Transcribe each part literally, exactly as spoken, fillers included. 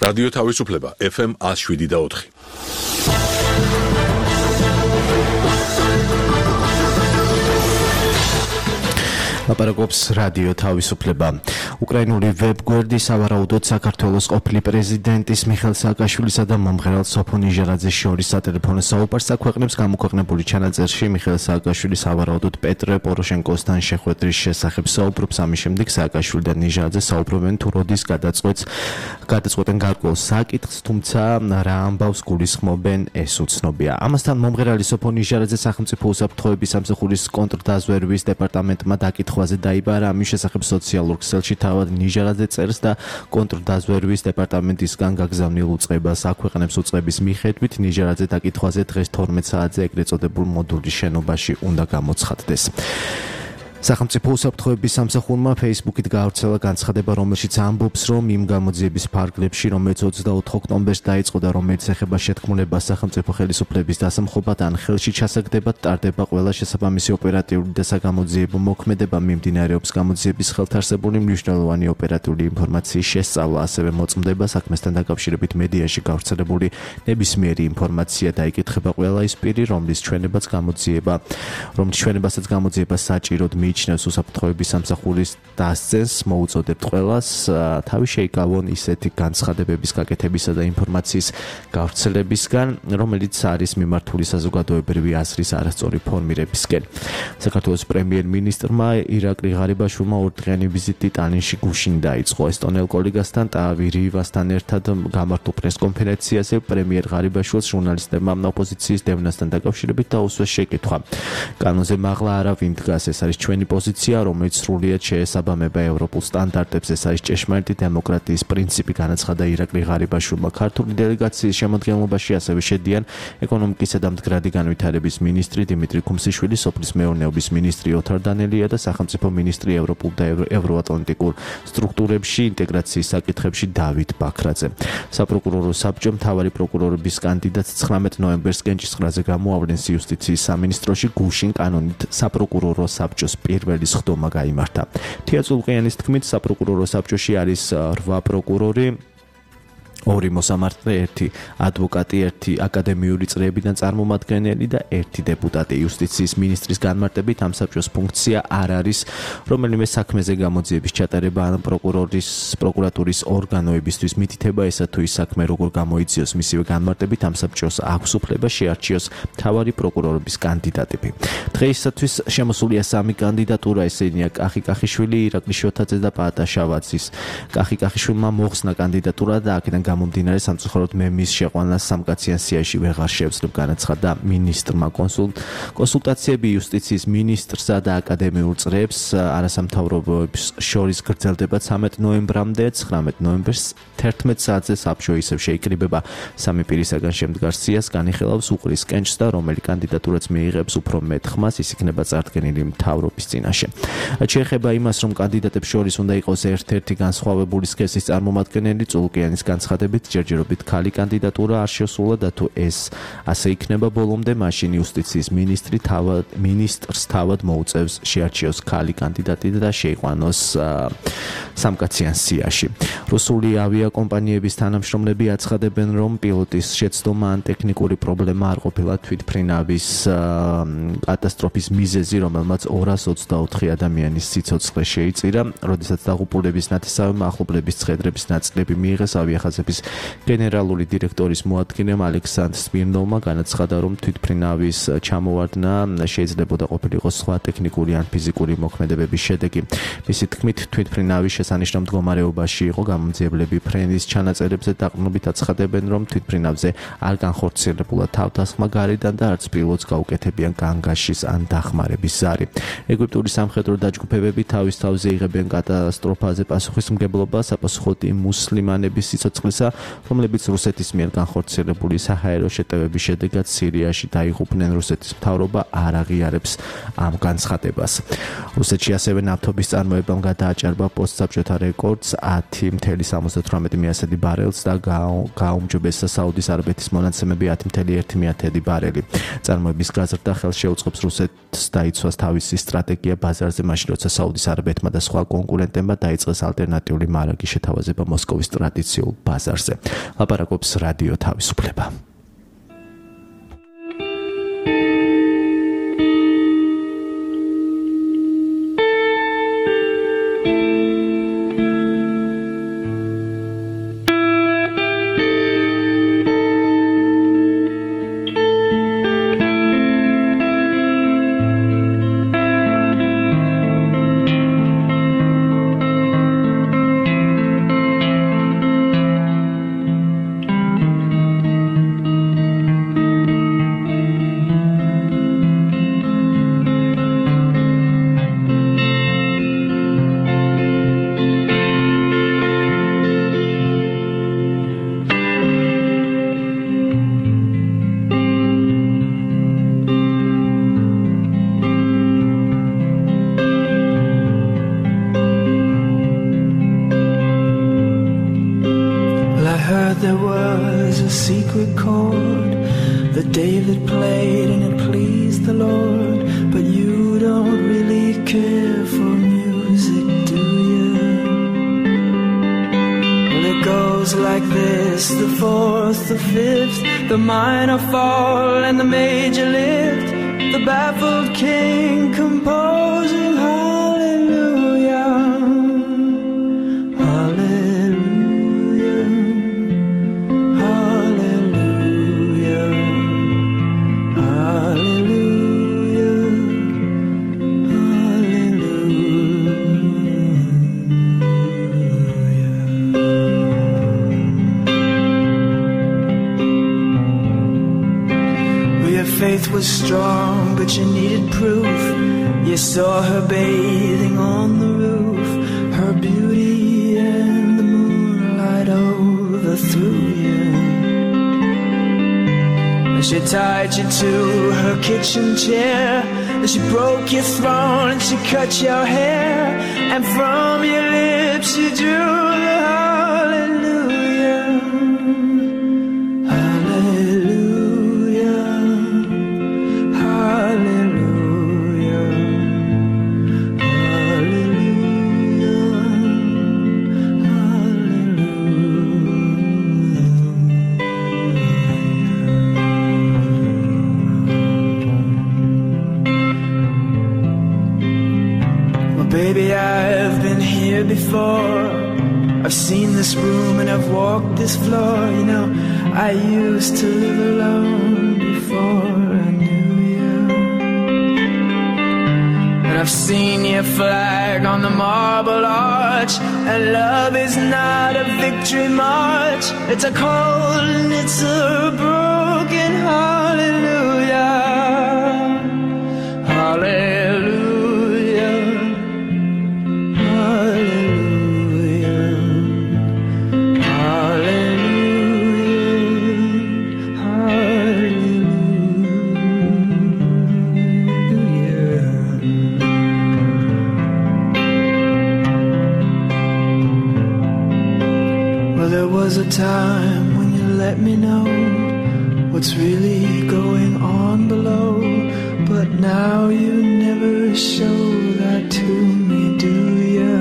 რადიო თავისუფლება ეფ ემ one oh seven და four. ლაპარაკობს რადიო თავისუფლება. უკრაინული ვებგვერდი სავარაუდოდ საქართველოს ყოფილი პრეზიდენტის მიხეილ სააკაშვილისა და მომღერალ სოფო ნიჟარაძის შორის სატელეფონო საუბარს აქვეყნებს. გამოქვეყნებული ჩანაწერში მიხეილ სააკაშვილი სავარაუდოდ პეტრე პოროშენკოსთან შეხვედრის შესახებ საუბრობს. ამის შემდეგ სააკაშვილი და ნიჟარაძე საუბრობენ თუ როდის გადაწყვეტს გადაწყვეტენ გარკვეულ საკითხს, თუმცა რა ამბავს გულისხმობენ, ეს უცნობია. ამასთან მომღერალი სოფო ნიჟარაძე სახელმწიფო უსაფრთხოების სამსახურის კონტრდაზვერვის დეპარტამენტმა დაკითხვაზე დაიბარა. ამის შესახებ სოციალურ ქსელში თავად ნიჟარაძე წერს და კონტრდაზვერვის დეპარტამენტისგან გაგზავნილ უწყებას აქვეყნებს. უწყების მიხედვით ნიჟარაძე დაკითხვაზე დღეს თორმეტ საათზე ეგრეთ წოდებულ მოდულის შენობაში უნდა გამოცხადდეს. სახელმწიფო უსაფრთხოების სამსახურმა Facebook-ით გაავრცელა განცხადება, რომელშიც ამბობს, რომ იმ გამოძიების ფარგლებში, რომელიც ოცდაოთხ ოქტომბერს დაიწყო და რომელიც ეხება შეთქმულებას სახელმწიფო ხელისუფლების დასამხობად ან ხელში ჩასაგდებად, ტარდება ყველა შესაბამისი ოპერატიული და საგამოძიებო მოქმედება. მიმდინარეობს გამოძიების ხელთარსებული მნიშვნელოვანი ოპერატიული ინფორმაციის შესწავლა, ასევე მოწმდება საქმესთან დაკავშირებით მედიაში გავრცელებული ნებისმიერი ინფორმაცია და იკითხება ყველა ის პირი, რომლის ჩვენებაც გამოძიება, რომლის ჩვენებასაც გამოძიება საჭიროდ მიიჩნევს უსაფრთხოების სამსახურის დასცენს. მოუწოდებთ ყველას თავი შეიკავონ ისეთი განცხადებების გაკეთებისა და ინფორმაციის გავრცელებისგან, რომელიც არის მიმართული საზოგადოებრივი აზრის არასწორი ფორმირებისკენ. საქართველოს პრემიერ-მინისტრმა ირაკლი ღარიბაშვილმა ორდღიანი ვიზიტი ტალინში გუშინ დაიწყო. ესტონელ კოლეგასთან ტავი რივასთან ერთად გამართულ პრესკონფერენციაზე პრემიერ ღარიბაშვილს ჟურნალისტებმა ოპოზიციის დევნასთან დაკავშირებით დაუსვეს შეკითხვა. კანონზე მაღლა არავინ დგას, ეს არის ჩვენი პოზიცია, რომელიც სრულიად შეესაბამება ევროპულ სტანდარტებს. ეს არის ჭეშმარიტი დემოკრატიის პრინციპი, განაცხადა ირაკლი ღარიბაშვილმა. ქართული დელეგაციის შემადგენლობაში ასევე შედიან ეკონომიკისა და მდგრადი განვითარების მინისტრი დიმიტრი ქუმსიშვილი, სოფლის მეურნეობის მინისტრი ოთარ დანელია და სახელმწიფო მინისტრი ევროპულ და ევროატლანტიკურ სტრუქტურებში ინტეგრაციის საკითხებში დავით ბაქრაძე. საპროკურორო საბჭომ მთავარი პროკურორების კანდიდატს ცხრამეტ ნოემბერს კენჭისყრაზე გამოავლენს იუსტიციის სამინისტროში. გუშინ კანონით საპროკურორო საბჭოს პირველი სხდომა გაიმართა. თია წულყიანის თქმით, საპროკურორო საბჭოში არის რვა პროკურორი, ორი მოსამართლე, ერთი ადვოკატი, ერთი აკადემიური წრეებიდან წარმომადგენელი და ერთი დეპუტატი. იუსტიციის მინისტრის განმარტებით ამ საბჭოს ფუნქცია არ არის რომელიმე საქმეზე გამოძიების ჩატარება ან პროკურორის პროკურატურის ორგანოებისთვის მითითება ესა თუ ის საქმე როგორ გამოიძიოს. მისივე განმარტებით ამ საბჭოს აქვს უფლება შეარჩიოს მთავარი პროკურორების კანდიდატები. დღეისათვის შემოსულია სამი კანდიდატურა, ესენია კახი კახიშვილი, ირაკლი შოთაძე და პაატა შავაძის. კახი კახიშვილმა მოხსნა კანდიდატურა და აქედან მომდინარე სამწუხაროდ მე მის შეყვანას სამკაციან სიაში ვეღარ შევძლებ, განაცხადა მინისტრმა. კონსულტაციები იუსტიციის მინისტრსა და აკადემიურ წრეებს არასამთავრობოებს შორის გრძელდება ცამეტ ნოემბრამდე. ცხრამეტ ნოემბერს თერთმეტ საათზე საბჭო ისევ შეიკრიბება სამი პირისაგან შემდგარ სიას, განიხილავს უყრის კენჭს და რომელი კანდიდატურაც მიიღებს უფრო მეტ ხმას, ის იქნება წარდგენილი მთავრობის წინაშე. შეეხება იმას, რომ კანდიდატებს შორის უნდა იყოს ერთ-ერთი განსხვავებული სქესის წარმომადგენელი, წულყიანის განცხადებით ჯერჯერობით ქალი კანდიდატურა არ შესულა და თუ ეს ასე იქნება ბოლომდე, მაშინ იუსტიციის მინისტრი თავად მინისტრს თავად მოუწევს შეარჩიოს ქალი კანდიდატი და შეიყვანოს სამკაციან სიაში. რუსული ავიაკომპანიების თანამშრომლები აცხადებენ, რომ პილოტის შეცდომა ან ტექნიკური პრობლემა არ ყოფილა თვითმფრინავის კატასტროფის მიზეზი, რომელმაც ორას ოცდაოთხი ადამიანის სიცოცხლე შეიწირა. როდესაც დაღუპულების ნათესავებმა ახლობლების ცხედრების ნაწილები მიიღეს, ავიახაზების გენერალური დირექტორის მოადგილემ ალექსანდრ სმირნოვმა განაცხადა, რომ თვითმფრინავის ჩამოვარდნა შეიძლებოდა ყოფილიყო სხვა ტექნიკური ან ფიზიკური მოქმედებების შედეგი. მისი თქმით, თვითმფრინავის შესანიშნავ მდგომარეობაში იყო. გამომძიებლები ფრენის ჩანაწერებზე დაყრდნობით აცხადებენ, რომ თვითმფრინავზე არ განხორციელებულა თავდასხმა გარედან და არც პილოტს გაუკეთებიან განგაშის ან დახმარების ზარი. ეგვიპტური სამხედრო დაჯგუფებები თავის თავზე იღებენ კატასტროფაზე პასუხისმგებლობას საპასუხოდ იმ მუსლიმანების სიცოცხლისა, რომლებიც რუსეთის მიერ განხორციელებული საჰაერო შეტევების შედეგად სირიაში დაიღუპნენ. რუსეთის მთავრობა არ აღიარებს ამ განცხადებას. რუსეთში ასევე ნავთობის წარმოებამ გადააჭარბა პოსტსაბჭოთა რეკორდს ათი ათი სამოცდათვრამეტი მიასედი ბარელს და გააუმჯობესა საუდის არაბეთის მონაცემები ათი ერთი მიათედი ბარელი. წარმოების გაზრდა ხელს შეუწყობს რუსეთს დაიცვას თავისი სტრატეგია ბაზარზე, მაშინ როცა საუდის არაბეთმა და სხვა კონკურენტებმა დაიწყეს ალტერნატიული მარაგის შეთავაზება მოსკოვის ტრადიციულ ბაზარზე. ბაზარზე. ლაპარაკობს რადიო თავისუფლება. There was a secret chord that David played and it pleased the Lord. But you don't really care for music, do you? Well, it goes like this: the fourth, the fifth, the minor fall and the major lift, the baffled king composing hallelujah, hallelujah. Faith was strong, but you needed proof. You saw her bathing on the roof, her beauty and the moonlight overthrew you. And she tied you to her kitchen chair, and she broke your throne and she cut your hair, and from your lips she drew the hallelujah, hallelujah. Baby, I've been here before. I've seen this room and I've walked this floor. You know, I used to live alone before I knew you. And I've seen your flag on the marble arch. And love is not a victory march. It's a cold and it's a broken hallelujah, hallelujah. There was a time when you let me know what's really going on below, but now you never show that to me, do you?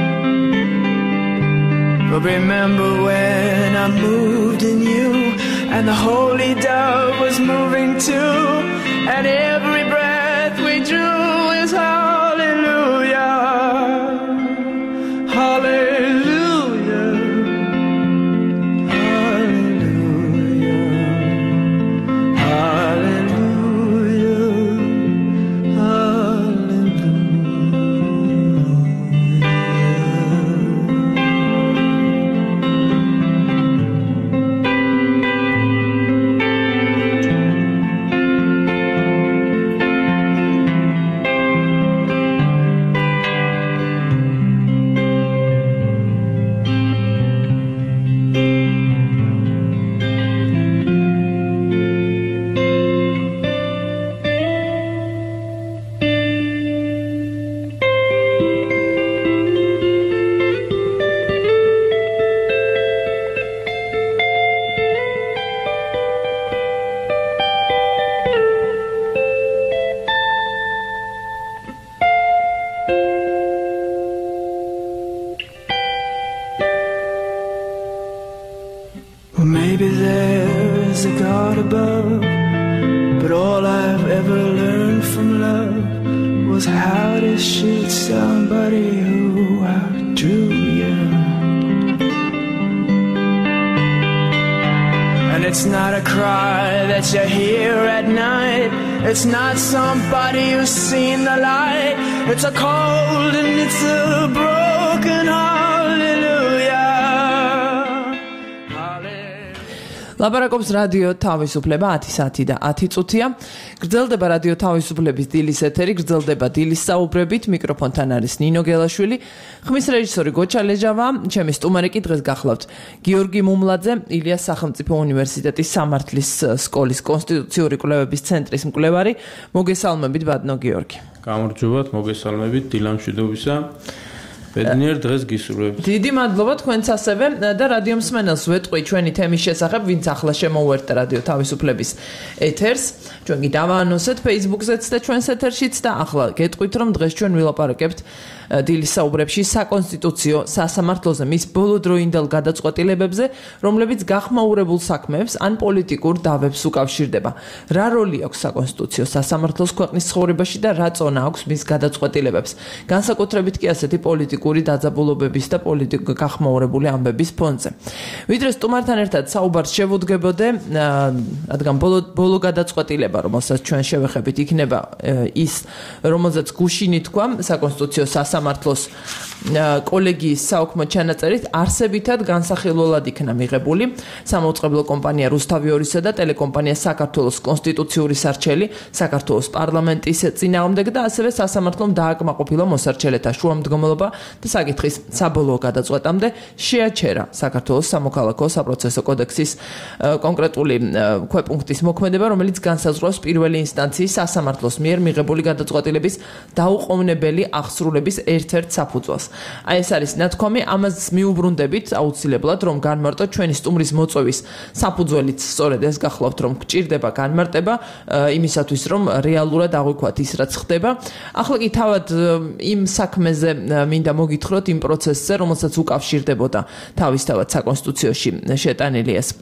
But remember when I moved in you, and the holy dove was moving too, and every breath we drew is hallelujah, hallelujah. knows how to shoot somebody who outdrew you. And it's not a cry that you hear at night. It's not somebody who's seen the light. It's a cold and it's a broken hallelujah. ლაპარაკობს რადიო თავისუფლება ათი საათი და ათი წუთია. გრძელდება რადიო თავისუფლების დილის ეთერი, გრძელდება დილის საუბრებით. მიკროფონთან არის ნინო გელაშვილი. ხმის რეჟისორი გოჩა ლეჟავა, ჩემი სტუმარი კი დღეს გახლავთ გიორგი მუმლაძე, ილიას სახელმწიფო უნივერსიტეტის სამართლის სკოლის კონსტიტუციური კვლევების ცენტრის მკვლევარი. მოგესალმებით ბატონო გიორგი. გამარჯობათ, მოგესალმებით დილამშვიდობისა. ბედნიერ დღეს გისურვებთ. დიდი მადლობა თქვენც ასევე და რადიო მსმენელს ვეტყვი ჩვენი თემის შესახებ, ვინც ახლა შემოუერთდა რადიო თავისუფლების ეთერს. ჩვენ კი დავაანონსეთ Facebook-ზეც და ჩვენს ეთერშიც და ახლა გეტყვით, რომ დღეს ჩვენ ვილაპარაკებთ დილის საუბრებში საკონსტიტუციო სასამართლოზე, მის ბოლოდროინდელ გადაწყვეტილებებზე, რომლებიც გახმაურებულ საქმეებს ან პოლიტიკურ დავებს უკავშირდება. რა როლი აქვს საკონსტიტუციო სასამართლოს ქვეყნის ცხოვრებაში და რა წონა აქვს მის გადაწყვეტილებებს? განსაკუთრებით კი ასეთი პოლიტიკური დაძაბულობების და პოლიტიკურ გახმაურებული ამბების ფონზე. ვიდრე სტუმართან ერთად საუბარს შევუდგებოდე, რადგან ბოლო ბოლო გადაწყვეტილება, რომელსაც ჩვენ შევეხებით, იქნება ის, რომელზეც გუშინი თქვა საკონსტიტუციო სასამართლოს კოლეგიის საოქმო ჩანაწერით არსებითად განსახილველად იქნა მიღებული სამაუწყებლო კომპანია რუსთავიორისა და ტელეკომპანია საქართველოს კონსტიტუციური სარჩელი საქართველოს პარლამენტის წინააღმდეგ და ასევე სასამართლომ დააკმაყოფილა მოსარჩელეთა შუამდგომლობა და საკითხის საბოლოო გადაწყვეტამდე შეაჩერა საქართველოს სამოქალაქო საპროცესო კოდექსის კონკრეტული ქვეპუნქტის მოქმედება, რომელიც განსაზღვრავს პირველი ინსტანციის სასამართლოს მიერ მიღებული გადაწყვეტილების დაუყოვნებელი აღსრულების ერთ-ერთ საფუძველს. აი ეს არის ნათქვამი, ამას მიუბრუნდებით აუცილებლად, რომ განმარტოთ ჩვენი სტუმრის მოწვევის საფუძველიც სწორედ ეს გახლავთ, რომ გჭირდება განმარტება იმისათვის, რომ რეალურად აღვიქვათ ის, რაც ხდება. ახლა კი თავად იმ საქმეზე მინდა მოგითხროთ, იმ პროცესზე, რომელსაც უკავშირდებოდა თავისთავად საკონსტიტუციაში შეტანილი ეს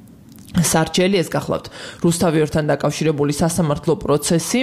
სარჩელი, ეს გახლავთ რუსთავიორთან დაკავშირებული სასამართლო პროცესი.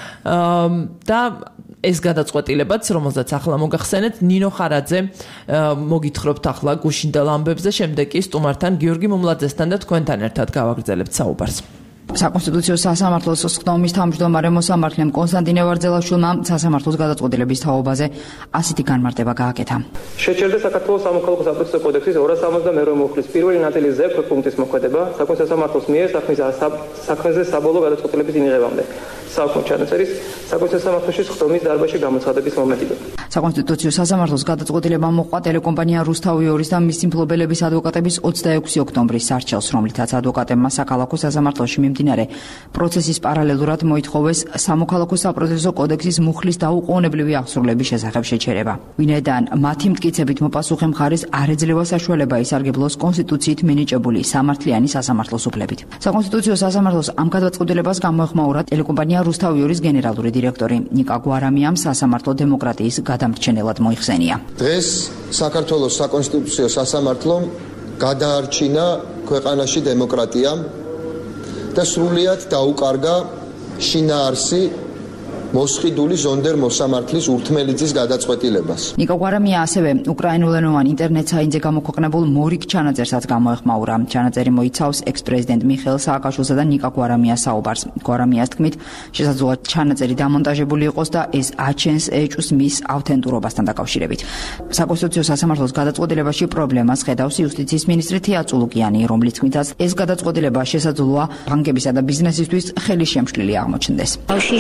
და ეს გადაწყვეტილებაც, რომელზეც ახლა მოგახსენეთ, ნინო ხარაძე მოგითხრობთ ახლა გუშინდელ ამბებზე, შემდეგ კი სტუმართან გიორგი მუმლაძესთან და თქვენთან ერთად გავაგრძელებთ საუბარს. საკონსტიტუციო სასამართლოს ხსნომის თავმჯდომარე მოსამართლემ კონსტანტინე ვარძელაშვილმა სასამართლოს გადაწყვეტილების თაობაზე ასეთი განმარტება გააკეთა. შეჩერდა საქართველოს სამოქალაქო საპროცესო კოდექსის ორასი სამოცდამეორე მუხლის პირველი ნაწილის ზეფ პუნქტის მოქმედება საკონსტიტუციო სასამართლოს მიერ საქმის საქმეზე საბოლოო გადაწყვეტილების ინიღებამდე. საქმო ჩანაწერის საკონსტიტუციო სასამართლოში ხსნომის დარბაზში გამოცხადების მომენტიდან. საკონსტიტუციო სასამართლოს გადაწყვეტილება მოჰყვა ტელეკომპანია რუსთავიორის და მისი მფლობელების ადვოკატების ოცდაექვსი ოქტომბრის სარჩელს, რომლითაც ადვოკატებმა საქალაქო სასამართლოში მიმდინარე პროცესის პარალელურად მოითხოვეს სამოქალაქო საპროცესო კოდექსის მუხლის დაუყოვნებლივი აღსრულების შესახებ შეჩერება. ვინაიდან მათი მტკიცებით მოპასუხე მხარეს არ ეძლევა საშუალება ისარგებლოს კონსტიტუციით მინიჭებული სამართლიანი სასამართლოს უფლებით. საკონსტიტუციო სასამართლოს ამ გადაწყვეტილებას გამოეხმაურა ტელეკომპანია რუსთავიორის გენერალური დირექტორი ნიკა გვარამიამ სასამართლო დემოკრატიის გადამრჩენელად მოიხსენია. დღეს საქართველოს საკონსტიტუციო სასამართლომ გადაარჩინა ქვეყანაში დემოკრატია და სრულიად დაუკარგა შინაარსი მოსყიდული ზონდერ მოსამართლის ურთმელიძის გადაწყვეტილებას. ნიკა გვარამია ასევე უკრაინულენოვან ინტერნეტ საიტზე გამოქვეყნებულ მორიგ ჩანაწერსაც გამოეხმაურა. ჩანაწერი მოიცავს ექს-პრეზიდენტ მიხეილ სააკაშვილსა და ნიკა გვარამიას საუბარს. გვარამიას თქმით, შესაძლოა ჩანაწერი დამონტაჟებული იყოს და ეს აჩენს ეჭვს მის ავთენტურობასთან დაკავშირებით. საკონსტიტუციო სასამართლოს გადაწყვეტილებაში პრობლემას ხედავს იუსტიციის მინისტრი თია წულუკიანი, რომლის თქმითაც ეს გადაწყვეტილება შესაძლოა ბანკებისა და ბიზნესისთვის ხელისშემშლილი აღმოჩნდეს.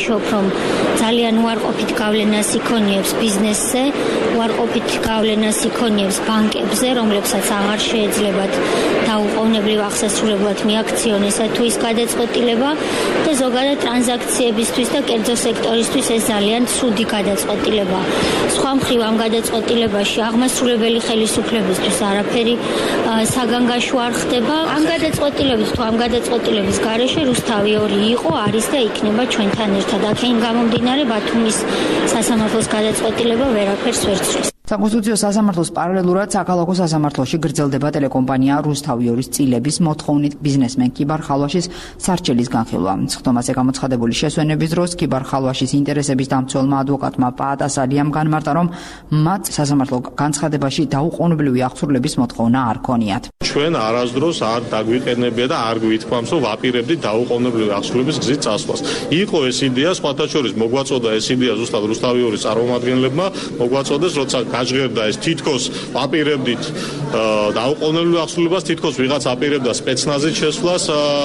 ძალიან უარყოფით გავლენას იქონიებს ბიზნესზე, უარყოფით გავლენას იქონიებს ბანკებზე, რომლებსაც აღარ შეეძლებათ დაუყოვნებლივ აღსასრულებლად მიაქციონეს თუ ის გადაწყვეტილება და ზოგადად ტრანზაქციებისთვის და კერძო სექტორისთვის ეს ძალიან ცუდი გადაწყვეტილება. სხვა მხრივ ამ გადაწყვეტილებაში აღმასრულებელი ხელისუფლებისთვის არაფერი საგანგაშო არ ხდება. ამ გადაწყვეტილების თუ ამ გადაწყვეტილების გარეშე რუსთავიორი იყო, არის და იქნება ჩვენთან ერთად. აქედან გამომდინარე ბათუმის სასამართლოს გადაწყვეტილება ვერაფერს ვერ ცვლის. საკონსტიტუციო სასამართლოს პარალელურად საქალაქო სასამართლოში გრძელდება ტელეკომპანია რუსთავი ორის წილების მოთხოვნით ბიზნესმენ კიბარ ხალვაშის სარჩელის განხილვა. სხდომაზე გამოცხადებული შესვენების დროს კიბარ ხალვაშის ინტერესების დამცველმა ადვოკატმა პაატასალიამ განმარტა, რომ მათ სასამართლო განცხადებაში დაუყოვნებლივი აღსრულების მოთხოვნა არ ქონიათ. ჩვენ არასდროს არ დაგვიყენებია და არ გვითქვამს, რომ ვაპირებდით დაუყოვნებლივი აღსრულების გზით წასვლას. იყო ეს იდეა, სხვათა შორის მოგვაწოდა ეს იდეა ზუსტად რუსთავი ორის წარმომადგენლებმა, მოგვაწოდეს, როცა გაჟღერდა ეს თითქოს ვაპირებდით დაუყოვნებლივ აღსრულებას, თითქოს ვიღაც აპირებდა სპეცნაზით შესვლას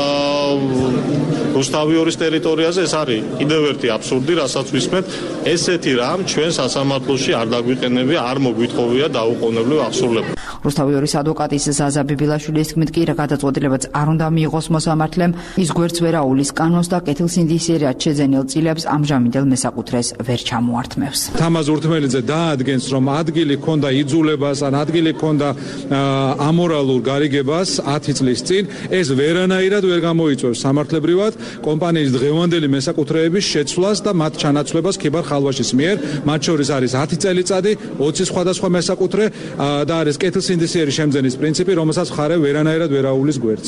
რუსთავი ორის ტერიტორიაზე. ეს არის კიდევ ერთი აბსურდი, რასაც ვისმენთ. ესეთი რამ ჩვენ სასამართლოში არ დაგვიყენებია, არ მოგვითხოვია დაუყოვნებლივ აღსრულება. რუსთავი ორის ადვოკატის ზაზა ბიბილაშვილის თქმით, კი რა გადაწყვეტილებაც არ უნდა მიიღოს მოსამართლემ, ის გვერდს ვერ აულის კანონს და კეთილსინდისიერად შეძენილ წილებს ამჟამინდელ მესაკუთრეს ვერ ჩამოართმევს. თამაზ ურთმელიძე დაადგენს, რომ ადგილი ჰქონდა იძულებას, ან ადგილი ჰქონდა ამორალურ გარიგებას ათი წლის წინ, ეს ვერანაირად ვერ გამოიწვევს სამართლებრივად კომპანიის დღევანდელი მესაკუთრეების შეცვლას და მათ ჩანაცვლებას კიბარ ხალვაშის მიერ. მათ შორის არის ათი წელიწადი, ოცი სხვადასხვა მესაკუთრე და არის კეთილსინდისიერი შემძენის პრინციპი, რომელსაც მხარე ვერანაირად ვერ აულის გვერდს.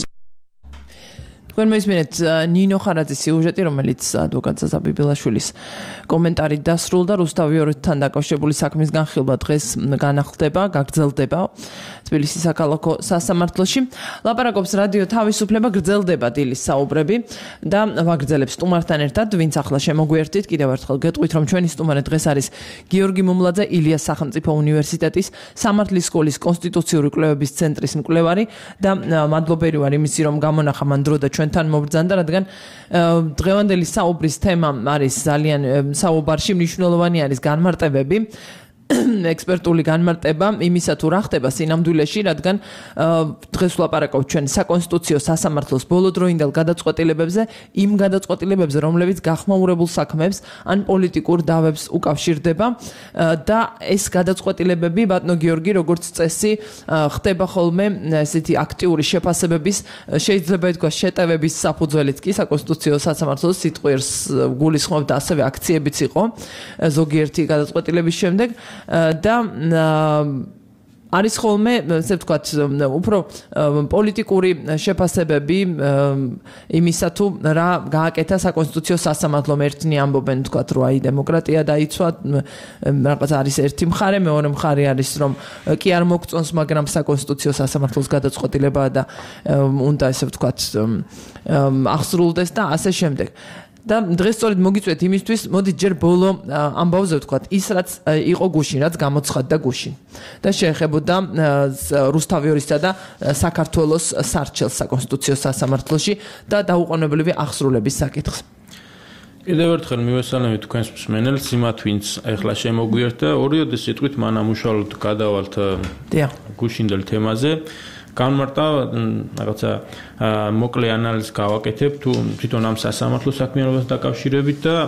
თქვენ მოისმინეთ ნინო ხარაძის სიუჟეტი, რომელიც ადვოკატ ზაზა ბიბილაშვილის კომენტარით დასრულდა. რუსთავი ორთან დაკავშირებული საქმის განხილვა დღეს განახლდება, გაგრძელდება თბილისის საქალაქო სასამართლოში. ლაპარაკობს რადიო თავისუფლება, გრძელდება დილის საუბრები და ვაგრძელებს სტუმართან ერთად, ვინც ახლა შემოგვიერთით. კიდევ ერთხელ გეტყვით, რომ ჩვენი სტუმარი დღეს არის გიორგი მუმლაძე, ილიას სახელმწიფო უნივერსიტეტის სამართლის სკოლის კონსტიტუციური კვლევების ცენტრის მკვლევარი და მადლობერი ვარ იმისი, რომ გამონახა მან დრო და ჩვენთან მობრძანდა, რადგან დღევანდელი საუბრის თემა არის ძალიან საუბარში მნიშვნელოვანი არის განმარტებები. ექსპერტული განმარტება იმისა თუ რა ხდება სინამდვილეში, რადგან დღეს ვლაპარაკობთ ჩვენ საკონსტიტუციო სასამართლოს ბოლოდროინდელ გადაწყვეტილებებზე, იმ გადაწყვეტილებებზე, რომლებიც გახმაურებულ საქმეებს ან პოლიტიკურ დავებს უკავშირდება და ეს გადაწყვეტილებები, ბატონო გიორგი, როგორც წესი, ხდება ხოლმე ესეთი აქტიური შეფასებების, შეიძლება ითქვას შეტევების საფუძველით კი საკონსტიტუციო სასამართლოს სიტყვიერს გულისხმობდა, ასევე აქციებიც იყო ზოგიერთი გადაწყვეტილების შემდეგ. და არის ხოლმე, ესე ვთქვათ, უფრო პოლიტიკური შეფასებები იმისა თუ რა გააკეთა საკონსტიტუციო სასამართლომ. ერთნი ამბობენ, ვთქვათ, რომ აი დემოკრატია დაიცვა, რაღაც არის ერთი მხარე, მეორე მხარე არის, რომ კი არ მოგწონს, მაგრამ საკონსტიტუციო სასამართლოს გადაწყვეტილება და უნდა ესე ვთქვათ აღსრულდეს და ასე შემდეგ. და დღეს სწორედ მოგიწვიეთ იმისთვის, მოდით ჯერ ბოლო ამბავზე ვთქვათ, ის რაც იყო გუშინ, რაც გამოცხადდა გუშინ და შეეხებოდა რუსთავი ორისა და საქართველოს სარჩელს საკონსტიტუციო სასამართლოში და დაუყოვნებლივი აღსრულების საკითხს. კიდევ ერთხელ მივესალმებით თქვენს მსმენელს, იმათ ვინც ახლა შემოგვიერთდა, ორიოდე სიტყვით მან ამუშავოთ გადავალთ გუშინდელ თემაზე. განმარტა რაღაცა მოკლე ანალიზს გავაკეთებ თუ თვითონ ამ სასამართლო საქმიანობას დაკავშირებით და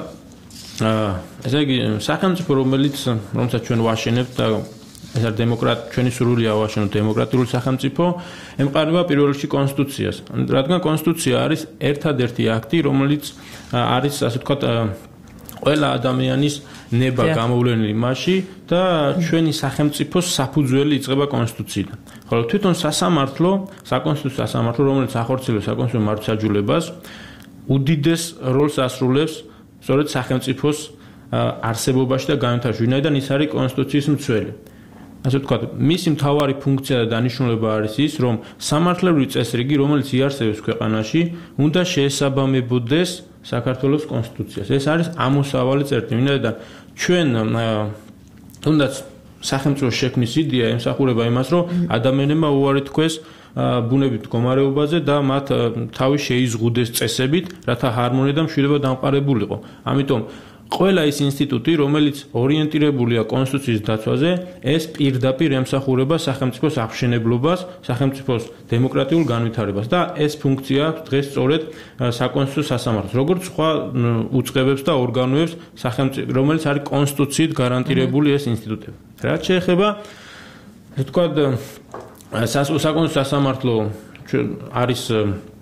ესე იგი სახელმწიფო რომელიც რომელსაც ჩვენ ვაშენებთ და ეს არის დემოკრატ ჩვენი სრულია ვაშენოთ დემოკრატიული სახელმწიფო ემყარება პირველ რიგში კონსტიტუციას. რადგან კონსტიტუცია არის ერთადერთი აქტი, რომელიც არის ასე ვთქვათ ყველა ადამიანის ნება გამოვლენილი მასში და ჩვენი სახელმწიფოს საფუძველი იწყება კონსტიტუციიდან. ხოლო თვითონ სასამართლო, საკონსტიტუციო სასამართლო, რომელიც ახორციელებს საკონსტიტუციო მართლმსაჯულებას, უდიდეს როლს ასრულებს სწორედ სახელმწიფოს არსებობაში და განვითარებაში, ვინაიდან ის არის კონსტიტუციის მცველი. ასე ვთქვათ, მისი მთავარი ფუნქცია და დანიშნულება არის ის, რომ სამართლებრივი წესრიგი, რომელიც იარსებებს ქვეყანაში, უნდა შეესაბამებოდეს საქართველოს კონსტიტუციას. ეს არის ამოსავალი წერტილი, ვინაიდან ჩვენ თუნდაც სახელმწიფო შექმნის იდეა ემსახურება იმას, რომ ადამიანებმა უარი თქვეს ბუნებით მდგომარეობაზე და მათ თავი შეიზღუდეს წესებით, რათა ჰარმონია და მშვიდობა დამყარებულიყო. ამიტომ ყველა ის ინსტიტუტი, რომელიც ორიენტირებულია კონსტიტუციის დაცვაზე, ეს პირდაპირ ემსახურება სახელმწიფოს აღმშენებლობას, სახელმწიფოს დემოკრატიულ განვითარებას და ეს ფუნქცია დღეს სწორედ საკონსტიტუციო სასამართლოს, როგორც სხვა უწყებებს და ორგანოებს სახელმწიფო, რომელიც არის კონსტიტუციით გარანტირებული ეს ინსტიტუტები. რაც შეეხება, ასე ვთქვათ, საკონსტიტუციო სასამართლო არის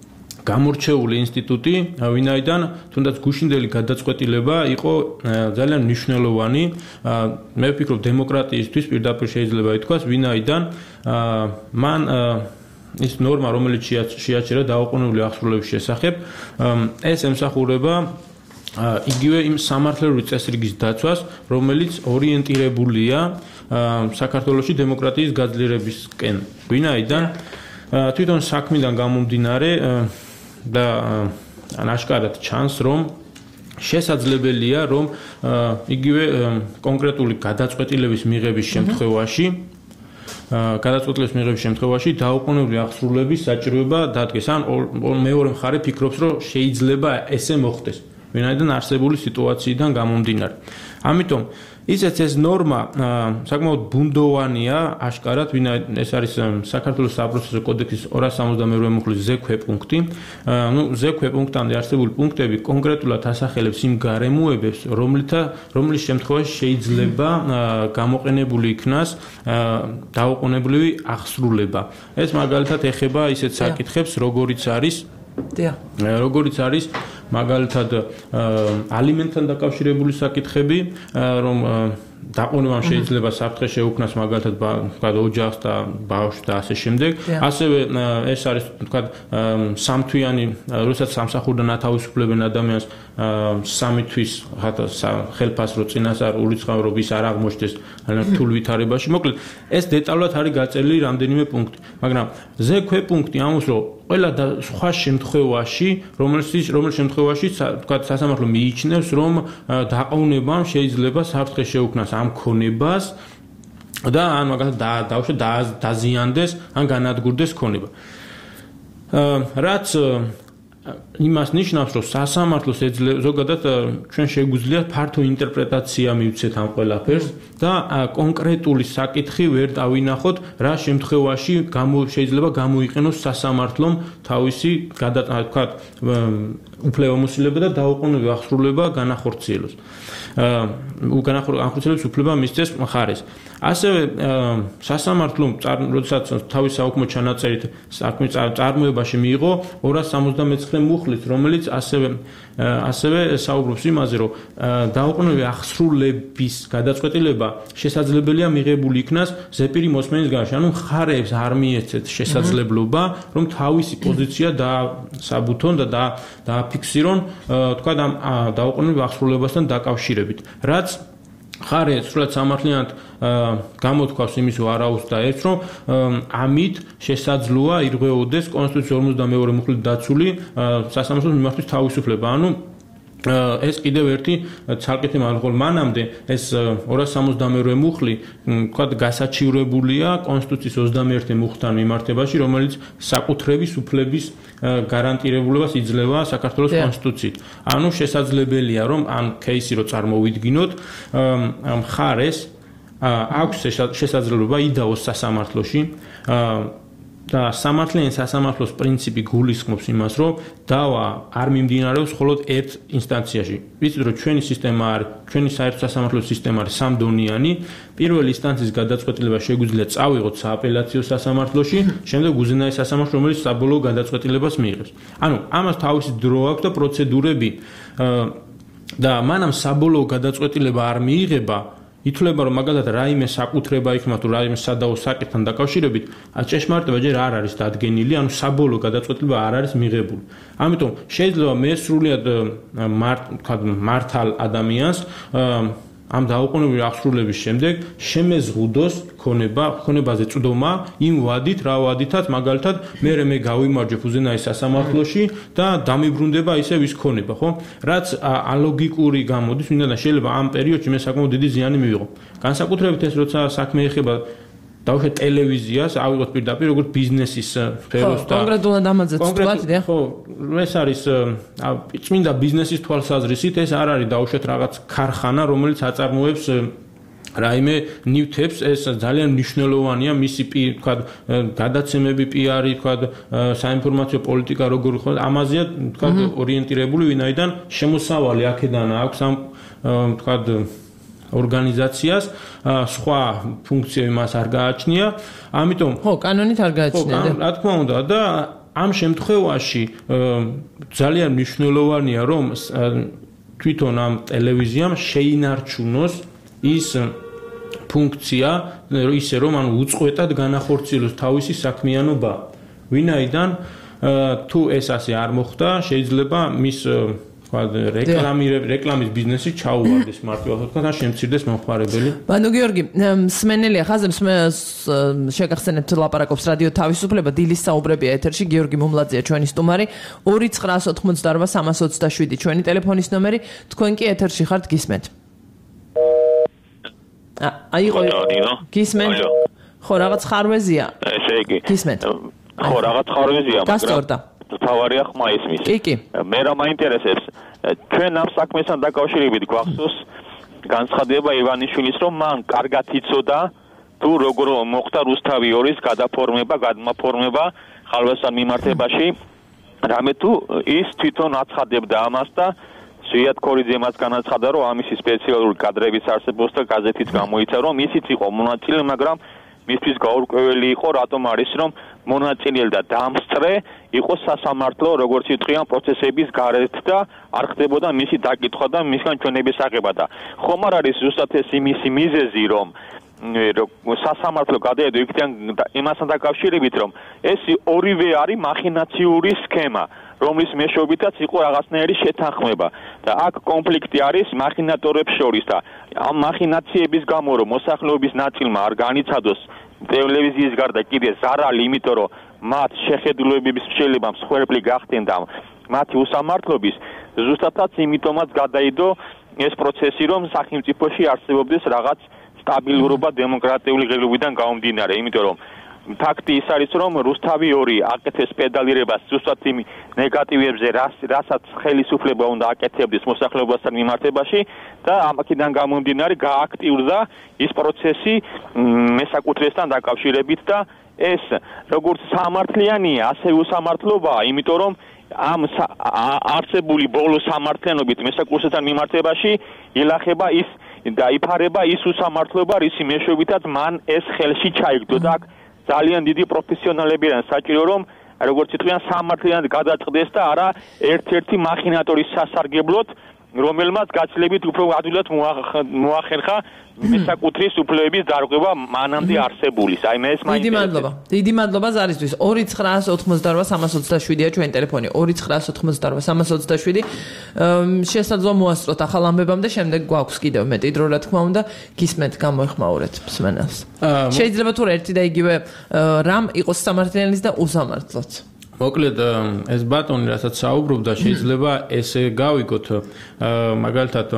გამორჩეული ინსტიტუტი, ვინაიდან თუნდაც გუშინდელი გადაწყვეტილება იყო ძალიან მნიშვნელოვანი. მე ვფიქრობ დემოკრატიისთვის პირდაპირ შეიძლება ითქვას, ვინაიდან მან ის ნორმა, რომელიც შეაჩერა დაუყოვნებლივი აღსრულების შესახებ, ეს ემსახურება იგივე იმ სამართლიური წესრიგის დაცვას, რომელიც ორიენტირებულია საქართველოში დემოკრატიის გაძლიერებისკენ. ვინაიდან თვითონ საქმიდან გამომდინარე და ნაშკარად ჩანს, რომ შესაძლებელია, რომ იგივე კონკრეტული გადაწყვეტილების მიღების შემთხვევაში გადაწყვეტილების მიღების შემთხვევაში დაუყოვნებლივი აღსრულების საჭიროება დადგეს. ან მეორე მხარე ფიქრობს, რომ შეიძლება ესე მოხდეს, ვინაიდან არსებული სიტუაციიდან გამომდინარე. ამიტომ ისეც ეს ნორმა საკმაოდ ბუნდოვანია, აშკარად, ვინაიდან ეს არის საქართველოს საპროცესო კოდექსის ორას სამოცდამეორე მუხლის ზე ქვეპუნქტი. ნუ ზე ქვეპუნქტამდე არსებული პუნქტები კონკრეტულად ასახელებს იმ გარემოებებს, რომლის შემთხვევაში შეიძლება გამოყენებული იქნას დაუყოვნებლივი აღსრულება. ეს მაგალითად ეხება ისეთ საკითხებს, როგორიც არის როგორიც არის მაგალითად ალიმენტთან დაკავშირებული საკითხები, რომ დაყოვნებამ შეიძლება საფრთხე შეუქმნას მაგალითად თქვა ოჯახს და ბავშვს და ასე შემდეგ. ასევე ეს არის თქვა სამთვიანი, როდესაც სამსახურიდან ათავისუფლებენ ადამიანს სამი თვის ხელფასრო წინასწარ ურიცხავრობის არ აღმოჩნდეს რთულ ვითარებაში. მოკლედ ეს დეტალურად არის გაწერილი რამდენიმე პუნქტი, მაგრამ ზე ქვეპუნქტი ამბობს, რომ ყველა სხვა შემთხვევაში, რომელშიც რომელ შემთხვევაში თქვა სასამართლო მიიჩნევს, რომ დაყოვნებამ შეიძლება საფრთხე შეუქმნას ამ ქონებას და ან მაგალითად დაუშვათ დაზიანდეს, ან განადგურდეს ქონება. რაც იმას ნიშნავს, რომ სასამართლოს ეძლევა ზოგადად ჩვენ შეგვიძლია ფართო ინტერპრეტაცია მივცეთ ამ ყველაფერს და კონკრეტული საკითხი ვერ დავინახოთ, რა შემთხვევაში შეიძლება გამოიყენოს სასამართლომ თავისი თქვა უფლებამოსილება და დაუყოვნებლივი აღსრულება განახორციელოს. განახორციელებს უფლება მისცეს მხარეს. ასევე სასამართლომ როდესაც თავის საუკმო ჩანაწერით საქმის წარმოებაში მიიღო ორას სამოცდამეცხრე მუხლით, რომელიც ასევე ასევე საუბრობს იმაზე, რომ დაუყოვნებლივი აღსრულების გადაწყვეტილება შესაძლებელია მიღებული იქნას ზეპირი მოსმენის გარეშე. ანუ მხარეებს არ მიეცეთ შესაძლებლობა, რომ თავისი პოზიცია დაასაბუთონ და დააფიქსირონ, თქვა დაუყოვნებლივი აღსრულებასთან დაკავშირებით. რაც მხარე სრულად სამართლიანად გამოთქვავს იმის ვარაუდს და ერთს, რომ ამით შესაძლოა ირღვეოდეს კონსტიტუციის ორმოცდამეორე მუხლით დაცული სასამართლოს მიმართვის თავისუფლება. ანუ ეს კიდევ ერთი ცალკეთი მაგალითად მანამდე ეს ორას სამოცდამეორე მუხლი თქვა გასაჩივრებულია კონსტიტუციის ოცდამეერთე მუხლთან მიმართებაში, რომელიც საკუთრების უფლების გარანტირებულებას იძლევა საქართველოს კონსტიტუციით. ანუ შესაძლებელია, რომ ამ кейსი რო წარმოვიდგინოთ, მხარეს აქვს შესაძლებლობა იდაოს სასამართლოში და სამართლიანი სასამართლოს პრინციპი გულისხმობს იმას, რომ დავა არ მიმდინარეობს მხოლოდ ერთ ინსტანციაში. ვიცით, რომ ჩვენი სისტემა არის, ჩვენი საერთო სასამართლო სისტემა არის სამდონიანი. პირველი ინსტანციის გადაწყვეტილება შეგვიძლია წავიღოთ სააპელაციო სასამართლოში, შემდეგ უზენაეს სასამართლოში, რომელიც საბოლოო გადაწყვეტილებას მიიღებს. ანუ ამას თავისი დრო აქვს და პროცედურები და მანამ საბოლოო გადაწყვეტილება არ მიიღება, ითვლება, რომ მაგალითად რაიმე საკუთრება იქნება თუ რაიმე სადაო საკითხთან დაკავშირებით, ჭეშმარიტება ჯერ არ არის დადგენილი, ანუ საბოლოო გადაწყვეტილება არ არის მიღებული. ამიტომ შეიძლება მე სრულიად მართალ ადამიანს ამ დაუყოვნებლივი აღსრულების შემდეგ შემეზღუდოს ქონება, ქონებაზე წვდომა იმ ვადით, რა ვადითაც მაგალითად მე მე გავიმარჯვებ უზენაეს სასამართლოში და დამიბრუნდება ისევ ის ქონება, ხო? რაც ალოგიკური გამოდის, ვინაიდან შეიძლება ამ პერიოდში მე საკმაოდ დიდი ზიანი მივიღო. განსაკუთრებით ეს როცა საქმე ეხება დაუშვათ ტელევიზიას, ავიღოთ პირდაპირ როგორც ბიზნესის სფეროს და კონკრეტულად ამაზეც ვთქვათ, დიახ. ხო, ეს არის წმინდა ბიზნესის თვალსაზრისით, ეს არ არის დაუშვათ რაღაც ქარხანა, რომელიც აწარმოებს რაიმე ნივთებს, ეს ძალიან მნიშვნელოვანია მისი თქვა გადაცემები, პიარი, თქვა საინფორმაციო პოლიტიკა როგორი ხო, ამაზეა თქვა ორიენტირებული, ვინაიდან შემოსავალი აქედან აქვს ამ თქვა ორგანიზაციას, სხვა ფუნქციები მას არ გააჩნია. ამიტომ ხო, კანონით არ გააჩნია. ხო, რა თქმა უნდა და ამ შემთხვევაში ძალიან მნიშვნელოვანია რომ თვითონ ამ ტელევიზიამ შეინარჩუნოს ის ფუნქცია ისე რომ ანუ უწყვეტად განახორციელოს თავისი საქმიანობა. ვინაიდან თუ ეს ასე არ მოხდა, შეიძლება მის რეკლამის ბიზნესი ჩაუვარდეს მარტივად თქვა და შემცირდეს მომხმარებელი. ბანო გიორგი, მსმენელია ხაზებს შეგახსენებთ ლაპარაკობს რადიო თავისუფლება, დილის საუბრებია ეთერში, გიორგი მომლაძეა ჩვენი სტუმარი, ორი ცხრა ოთხმოცდაოთხ სამას ოცდაშვიდი ჩვენი ტელეფონის ნომერი, თქვენ კი ეთერში ხართ გისმენთ. აი ყო გისმენთ? ხო, რაღაც ხარვეზია. ესე იგი. გისმენთ. ხო, რაღაც ხარვეზია, მაგრამ გასწორდა. თავარია ხმა ისმის. კი, კი. მე რა მაინტერესებს, ჩვენ ამ საქმესთან დაკავშირებით გვახსოვს განცხადება ივანიშვილის, რომ მან კარგად იცოდა თუ როგორ მოხდა რუსთავი ორის გადაფორმება, გადმაფორმება ხალვასთან მიმართებაში, რამე თუ ის თვითონ აცხადებდა ამას და ზვიად ქორიძე მას განაცხადა, რომ ამისი სპეციალური კადრების არსებობს და გაზეთიც გამოიცა, რომ ისიც იყო მონაწილე, მაგრამ მისთვის გაურკვეველი იყო, რატომ არის რომ მონაწილე და დამსწრე იყო სასამართლო როგორც იტყვიან პროცესების გარეთ და არ ხდებოდა მისი დაკითხვა და მისგან ჩვენების აღება და ხომ არ არის ზუსტად ეს იმისი მიზეზი რომ სასამართლო გადაედო იქიდან იმასთან დაკავშირებით რომ ეს ორივე არის მახინაციური სქემა რომლის მეშვეობითაც იყო რაღაცნაირი შეთანხმება და აქ კონფლიქტი არის მახინატორებს შორის და ამ მახინაციების გამო რომ მოსახლეობის ნაწილმა არ განიცადოს ტელევიზიის გარდა კიდე ზარალი, იმიტომ რომ მათ შეხედულებების შეიძლება მსხვერპლი გახდნენ და მათი უსამართლობის ზუსტადაც იმიტომაც გადაიდო ეს პროცესი რომ სახელმწიფოში არსებობდეს რაღაც სტაბილურობა დემოკრატიული ღირებულობიდან გამომდინარე, იმიტომ რომ ფაქტი ის არის რომ რუსთავი ორი აკეთებს პედალირებას ზუსტად იმ ნეგატივებზე რასაც ხელისუფლება უნდა აკეთებდეს მოსახლეობასთან მიმართებაში და ამაკიდან გამომდინარე გააქტიურდა ის პროცესი მესაკუთრესთან დაკავშირებით და ეს როგორც სამართლიანია ასე უსამართლობაა იმიტომ რომ ამ არსებული ბოლო სამართლიანობით მესაკუთრესთან მიმართებაში ილახება ის და იფარება ის უსამართლობა რისი მეშვეობითაც მან ეს ხელში ჩაიგდო და ძალიან დიდი პროფესიონალებიდან საჭირო რომ როგორც იტყვიან სამართლიანად გადაწყდეს და არა ერთ-ერთი მახინატორის სასარგებლოდ რომელმაც გაცილებით უფრო ადვილად მოახერხა მესაკუთრის უფლებების დარღვევა მანამდე არსებულის. აი მე ეს მაინტერესებს. დიდი მადლობა. დიდი მადლობა ზარისთვის. ორი ცხრა ოთხმოცდაოთხ სამას ოცდაშვიდია ჩვენი ტელეფონი. ორი ცხრა ოთხმოცდაოთხ სამას ოცდაშვიდი. შესაძლოა მოასწროთ ახალ ამბებამდე, შემდეგ გვაქვს კიდევ მეტი დრო რა თქმა უნდა. გისმენთ გამოეხმაურეთ მსმენელს. შეიძლება თუ ერთი და იგივე რამ იყოს სამართლიანის და უსამართლოც. მოკლედ ეს ბატონი რასაც საუბრობდა შეიძლება ესე გავიგოთ მაგალითად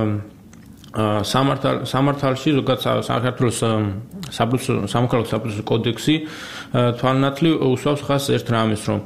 სამართალში ზოგადად საქართველოს სამოქალაქო საპროცესო კოდექსი თვალნათლივ უსვავს ხას ერთ რამეს რომ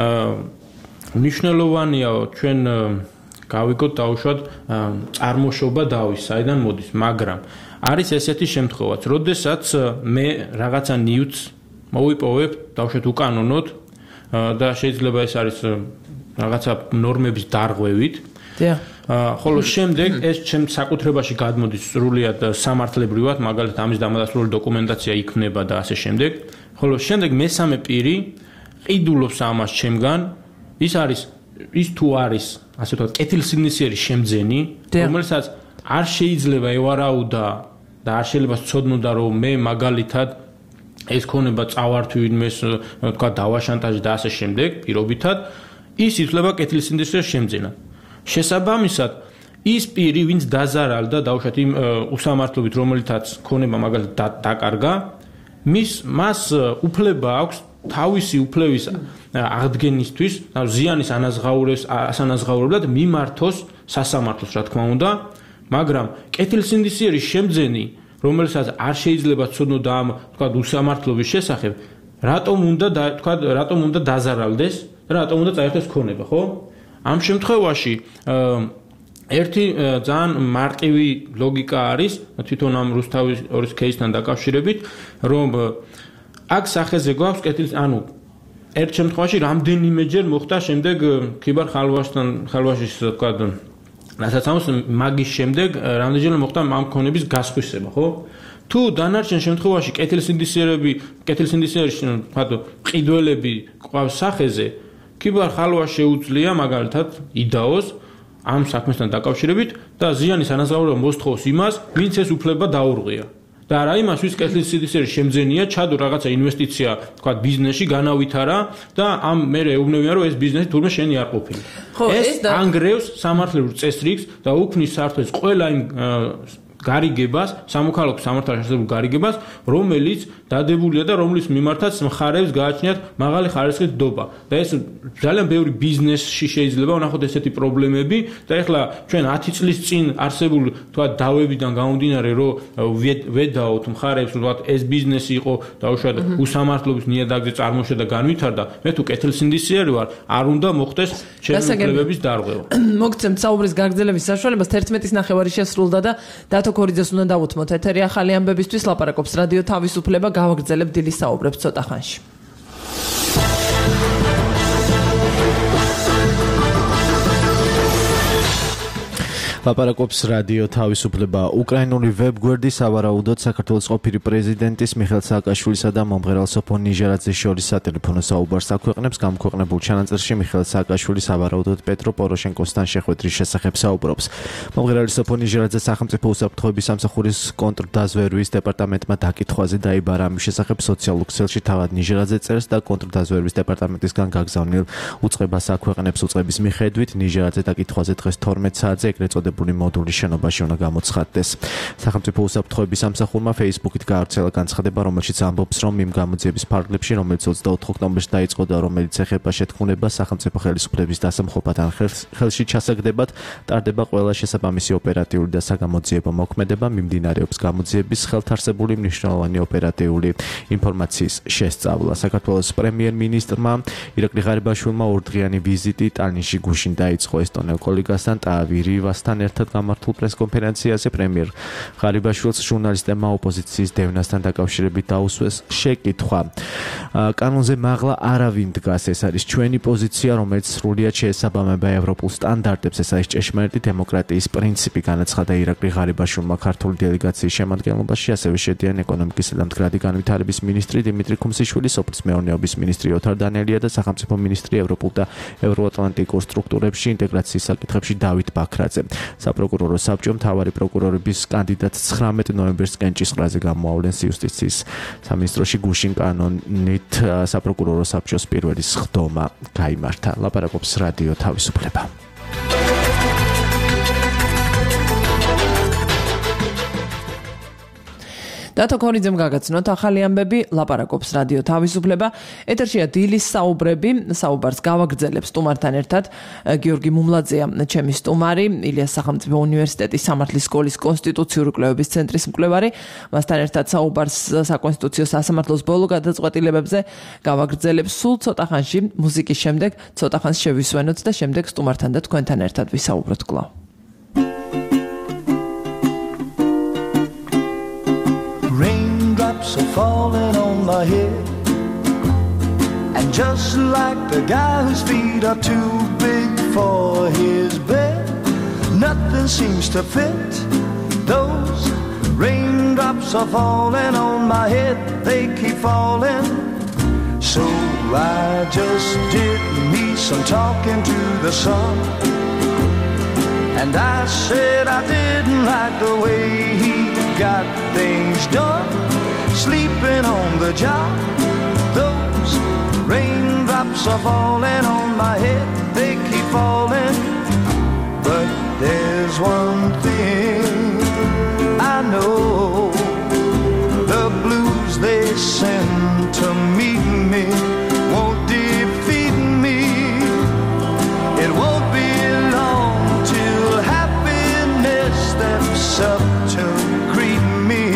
მნიშვნელოვანია ჩვენ გავიგოთ დაუშვათ წარმოშობა დავის საიდან მოდის მაგრამ არის ესეთი შემთხვევაც როდესაც მე რაღაცა ნიუც მოვიპოვებ დაუშვათ უკანონოდ და შეიძლება ეს არის რაღაცა ნორმების დარღვევით. დიახ. ხოლო შემდეგ ეს ჩემ საკუთრებაში გადმოდის სრულიად სამართლებრივად, მაგალითად ამის დამადასტურებელი დოკუმენტაცია იქმნება და ასე შემდეგ. ხოლო შემდეგ მესამე პირი ყიდულობს ამას ჩემგან, ის არის ის თუ არის, ასე ვთქვათ, კეთილსინდისიერი შემძენი, რომელსაც არ შეიძლება ევარაუდა და არ შეიძლება ცოდნოდა რომ მე მაგალითად ეს ქონება წავართვი ვინმეს თქვა დავაშანტაჟი და ასე შემდეგ პირობითად ის ითვლება კეთილსინდისიერ შემძენად. შესაბამისად ის პირი ვინც დაზარალდა დაუშვათ იმ უსამართლობით რომელთაც ქონება მაგალითად დაკარგა მის მას უფლება აქვს თავისი უფლების აღდგენისთვის ზიანის ანაზღაურებს ასანაზღაურებლად მიმართოს სასამართლოს რა თქმა უნდა მაგრამ კეთილსინდისიერი შემძენი რომელსაც არ შეიძლება ცოდნოდა ამ თქვა უსამართლობის შესახებ რატომ უნდა თქვა რატომ უნდა დაზარალდეს და რატომ უნდა წაერთოს ქონება ხო ამ შემთხვევაში ერთი ძალიან მარტივი ლოგიკა არის თვითონ ამ რუსთავის ორის кейსთან დაკავშირებით რომ აქ სახეზე გვაქვს კეთილ ანუ ერთ შემთხვევაში რამდენიმეჯერ მოხდა შემდეგ ქიბარ ხალვაშთან ხალვაშის თქვა რასაც ამას მაგის შემდეგ რამდენჯერ მოხდა ამ ქონების გასხვისება, ხო? თუ დანარჩენ შემთხვევაში კეთილსინდისიერები, კეთილსინდისიერი თქვა ყიდველები ყავს სახეზე, კიბერხალვა შეუძლია მაგალითად იდაოს ამ საქმესთან დაკავშირებით და ზიანის ანაზღაურება მოსთხოვს იმას, ვინც ეს უფლება დაურღია. და არა იმას, ვის კეთილ სიდისერის შემძენია, ჩადო რაღაცა ინვესტიცია, თქვა ბიზნესში, განავითარა და ამ მერე ეუბნებიან, რომ ეს ბიზნესი თურმე შენი არ ყოფილა. ეს ანგრევს სამართლებრივ წესრიგს და უქმნის საფრთხეს ყველა იმ გარიგებას, სამოქალაქო სამართალში არსებულ გარიგებას, რომელიც დადებულია და რომლის მიმართაც მხარებს გააჩნიათ მაღალი ხარისხის დობა. და ეს ძალიან ბევრი ბიზნესში შეიძლება ვნახოთ ესეთი პრობლემები და ეხლა ჩვენ ათი წლის წინ არსებულ თქვა დავებიდან გამომდინარე, რომ ვედაოთ მხარებს, რომ ეს ბიზნესი იყო დაუშვათ უსამართლობის ნიადაგზე წარმოშვა და განვითარდა, მე თუ კეთილსინდისიერი ვარ, არ უნდა მოხდეს ჩემი უფლებების დარღვევა. მოგცემთ საუბრის გაგრძელების საშუალებას თერთმეტის ნახევარი შესრულდა და დათო ქორიძეს უნდა დავუთმოთ ეთერი ახალი ამბებისთვის ლაპარაკობს რადიო თავისუფლება გავაგრძელებ დილის საუბრებს ცოტა ხანში. ლაპარაკობს რადიო თავისუფლება. უკრაინული ვებგვერდი სავარაუდოდ საქართველოს ყოფილი პრეზიდენტის მიხეილ სააკაშვილისა და მომღერალ სოფონ ნიჟარაძის შორის სატელეფონო საუბარს აქვეყნებს. გამქვეყნებულ ჩანაწერში მიხეილ სააკაშვილი სავარაუდოდ პეტრო პოროშენკოსთან შეხვედრის შესახებ საუბრობს. მომღერალი სოფონ ნიჟარაძე სახელმწიფო უსაფრთხოების სამსახურის კონტრდაზვერვის დეპარტამენტმა დაკითხვაზე დაიბარა. ამის შესახებ სოციალურ ქსელში თავად ნიჟარაძე წერს და კონტრდაზვერვის დეპარტამენტისგან გაგზავნილ უწყებას აქვეყნებს. უწყების მიხედვით ნიჟარაძე დაკითხვაზე დღეს თორმეტ საათზე ეგრეთ წოდებული მოდულის შენობაში უნდა გამოცხადდეს. სახელმწიფო უსაფრთხოების სამსახურმა Facebook-ით გაავრცელა განცხადება, რომელშიც ამბობს, რომ იმ გამოძიების ფარგლებში, რომელიც ოცდაოთხ ოქტომბერს დაიწყო და რომელიც ეხება შეთქმულებას სახელმწიფო ხელისუფლების დასამხობად ან ხელში ჩასაგდებად, ტარდება ყველა შესაბამისი ოპერატიული და საგამოძიებო მოქმედება, მიმდინარეობს გამოძიების ხელთარსებული მნიშვნელოვანი ოპერატიული ინფორმაციის შესწავლა. საქართველოს პრემიერ-მინისტრმა ირაკლი ღარიბაშვილმა ორდღიანი ვიზიტი ტალინში გუშინ დაიწყო ესტონელ კოლეგასთან ტავი რივასთან ერთად გამართულ პრესკონფერენციაზე პრემიერ ღარიბაშვილს ჟურნალისტებმა ოპოზიციის დევნასთან დაკავშირებით დაუსვეს შეკითხვა. კანონზე მაღლა არავინ დგას, ეს არის ჩვენი პოზიცია, რომელიც სრულიად შეესაბამება ევროპულ სტანდარტებს, ეს არის ჭეშმარიტი დემოკრატიის პრინციპი, განაცხადა ირაკლი ღარიბაშვილმა ქართული დელეგაციის შემადგენლობაში, ასევე შედიან ეკონომიკისა და მდგრადი განვითარების მინისტრი დიმიტრი ქუმსიშვილი, სოფლის მეურნეობის მინისტრი ოთარ დანელია და სახელმწიფო მინისტრი ევროპულ და ევროატლანტიკურ სტრუქტურებში ინტეგრაციის საკითხებში დავით ბაქრაძე. საპროკურორო საბჭომ მთავარი პროკურორების კანდიდატს ცხრამეტ ნოემბერს კენჭისყრაზე გამოავლენს იუსტიციის სამინისტროში გუშინ კანონით საპროკურორო საბჭოს პირველი სხდომა გაიმართა. ლაპარაკობს რადიო თავისუფლება. დათო ქორიძემ გაგაცნოთ ახალი ამბები, ლაპარაკობს რადიო თავისუფლება. ეთერშია დილის საუბრები, საუბარს გავაგრძელებს სტუმართან ერთად გიორგი მუმლაძეა ჩემი სტუმარი, ილიას სახელმწიფო უნივერსიტეტის სამართლის სკოლის კონსტიტუციური კვლევების ცენტრის მკვლევარი. მასთან ერთად საუბარს საკონსტიტუციო სასამართლოს ბოლო გადაწყვეტილებებზე გავაგრძელებს სულ ცოტა ხანში, მუსიკის შემდეგ ცოტა ხანს შევისვენოთ და შემდეგ სტუმართან და თქვენთან ერთად ვისაუბროთ კვლავ. Raindrops are falling on my head, and just like the guy whose feet are too big for his bed, nothing seems to fit. Those raindrops are falling on my head, they keep falling. So I just did me some talking to the sun, and I said I didn't like the way he got things done, sleeping on the job. Those raindrops are falling on my head, they keep falling. But there's one thing I know, the blues they send to meet me won't defeat me. It won't be long till happiness steps up to greet me.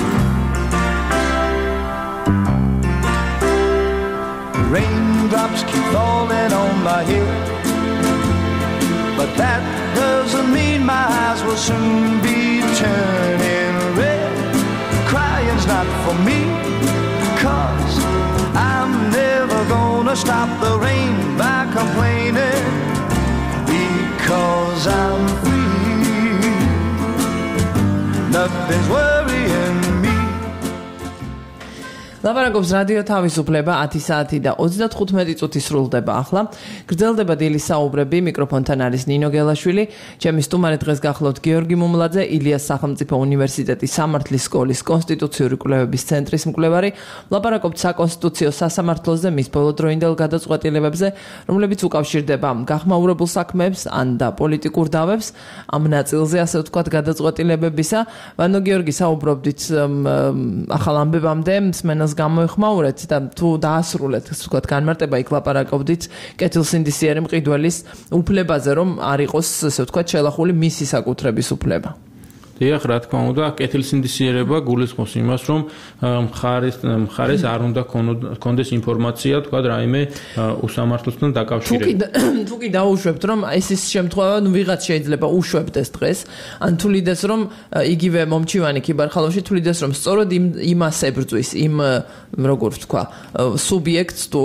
Raindrops keep falling on my head, but that doesn't mean my eyes will soon be turning red. Crying's not for me, 'cause I'm never gonna stop the rain by complaining, because I'm free. Nothing's worrying me. ლაპარაკობს რადიო თავისუფლება ათი საათი და ოცდათხუთმეტი წუთი სრულდება ახლა. გრძელდება დილის საუბრები, მიკროფონთან არის ნინო გელაშვილი. ჩემი სტუმარი დღეს გახლავთ გიორგი მუმლაძე, ილიას სახელმწიფო უნივერსიტეტის სამართლის სკოლის კონსტიტუციური კვლევების ცენტრის მკვლევარი. ლაპარაკობთ საკონსტიტუციო სასამართლოზე, მის ბოლოდროინდელ გადაწყვეტილებებზე, რომლებიც უკავშირდება გახმაურებულ საქმეებს ან და პოლიტიკურ დავებს. ამ ნაწილზე, ასე ვთქვათ, გადაწყვეტილებებისა. ვანო გიორგი, საუბრობდით ახალ ამბებამდე, მსმენელს გამოეხმაურეთ და თუ დაასრულეთ, ასე ვთქვათ, განმარტება იქ ლაპარაკობდით კეთილსინდისიერი მყიდველის უფლებაზე, რომ არ იყოს, ასე ვთქვათ, შელახული მისი საკუთრების უფლება. დიახ, რა თქმა უნდა, კეთილსინდისიერება გულისხმობს იმას, რომ მხარეს მხარეს არ უნდა კონდეს ინფორმაცია, თქვა რაიმე უსამართლოსთან დაკავშირებით. თუ კი დაუშვებთ, რომ ეს ის შემთხვევა, ნუ ვიღაც შეიძლება უშვებდეს დღეს, ან თulides რომ იგივე მომჩივანი ქიბარხალოვში თulides რომ სწორედ იმ იმას ებრძვის, იმ როგორ ვთქვა, სუბიექტს თუ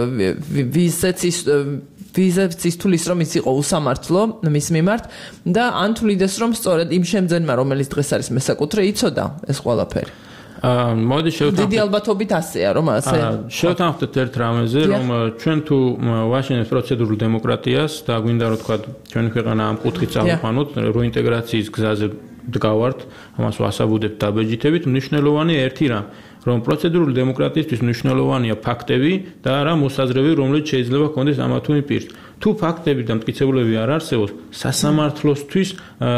ვიზეც ის ვიზეც ის თulis რომ ის იყო უსამართლო მის მიმართ და ან თulides რომ სწორედ იმ შემძენმა რომელიც დღეს არის მესაკუთრე იცოდა ეს ყველაფერი. აა მოდი შევთანხმდეთ. დიდი ალბათობით ასეა რომ ასე. შევთანხმდეთ ერთ რამეზე რომ ჩვენ თუ ვაშენებთ პროცედურულ დემოკრატიას და გვინდა რომ თქვა ჩვენი ქვეყანა ამ კუთხით წავიყვანოთ, როინტეგრაციის გზაზე დგავართ, ამას ვასაბუდებთ დაბეჯითებით, მნიშვნელოვანი ერთი რამ რომ პროცედურული დემოკრატიისთვის მნიშვნელოვანია ფაქტები და არა მოსაზრები, რომელიც შეიძლება ჰქონდეს ამა თუ იმ პირს. თუ ფაქტები და მტკიცებულები არ არსებობს, სასამართლოსთვის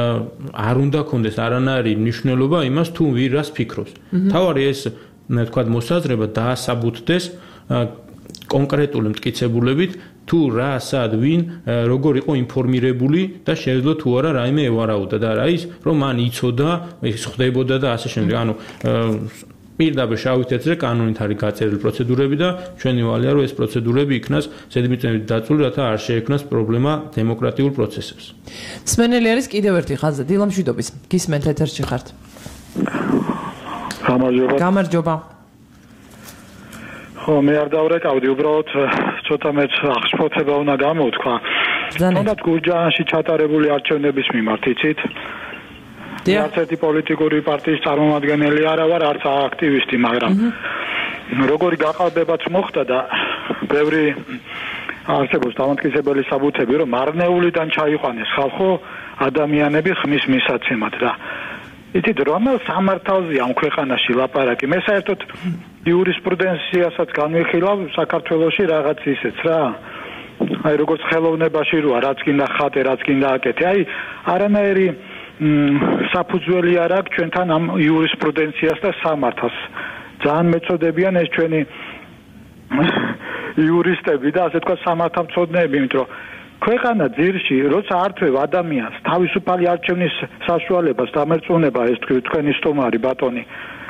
არ უნდა ჰქონდეს არანაირი მნიშვნელობა იმას, თუ ვინ რას ფიქრობს. თავარი ეს, თქვა, მოსაზრება დაასაბუთდეს კონკრეტული მტკიცებულებით, თუ რა, სად, ვინ, როგორ იყო ინფორმირებული და შეეძლო თუ არა რაიმე ევარაუდა და რა ის, რომ მან იცოდა, ის ხდებოდა და ასე შემდეგ. ანუ პირდაპირ შავით ეთერზე კანონით არის გაწერილი პროცედურები და ჩვენი ვალია რომ ეს პროცედურები იქნას ზედმიწევნით დაწული, რათა არ შეექმნას პრობლემა დემოკრატიულ პროცესებს. მსმენელი არის კიდევ ერთი ხაზი, დილამშვიდობის. გისმენთ ეთერში ხართ. გამარჯობა. გამარჯობა. ხო, მე არ დავრეკავდი, უბრალოდ ცოტა მეც აღშფოთება უნდა გამოვთქვა. თუნდაც გურჯაანში ჩატარებული არჩევნების მიმართ, იცით? არც ერთი პოლიტიკური პარტიის წარმომადგენელი არა ვარ, არც აქტივისტი, მაგრამ როგორი გაყალბებაც მოხდა და ბევრი არსებობს დამამტკიცებელი საბუთები, რომ მარნეულიდან ჩაიყვანეს ხალხო ადამიანები ხმის მისაცემად და იცით, რომელ სამართალზეა ამ ქვეყანაში ლაპარაკი? მე საერთოდ იურისპრუდენციასაც განვიხილავ საქართველოში რაღაც ისეც რა. აი როგორც ხელოვნებაში როა, რაც გინდა ხატე, რაც გინდა აკეთე. აი არანაირი საფუძველი არ აქვს ჩვენთან ამ იურისპრუდენციას და სამართალს. ძალიან მეწოდებიან ეს ჩვენი იურისტები და ასე თქვა სამართალმცოდნეები, იმიტომ რომ ქვეყანა ძირში, როცა ართვევ ადამიანს თავისუფალი არჩევნის საშუალებას დამერწმუნება ეს თქვენი სტუმარი ბატონი.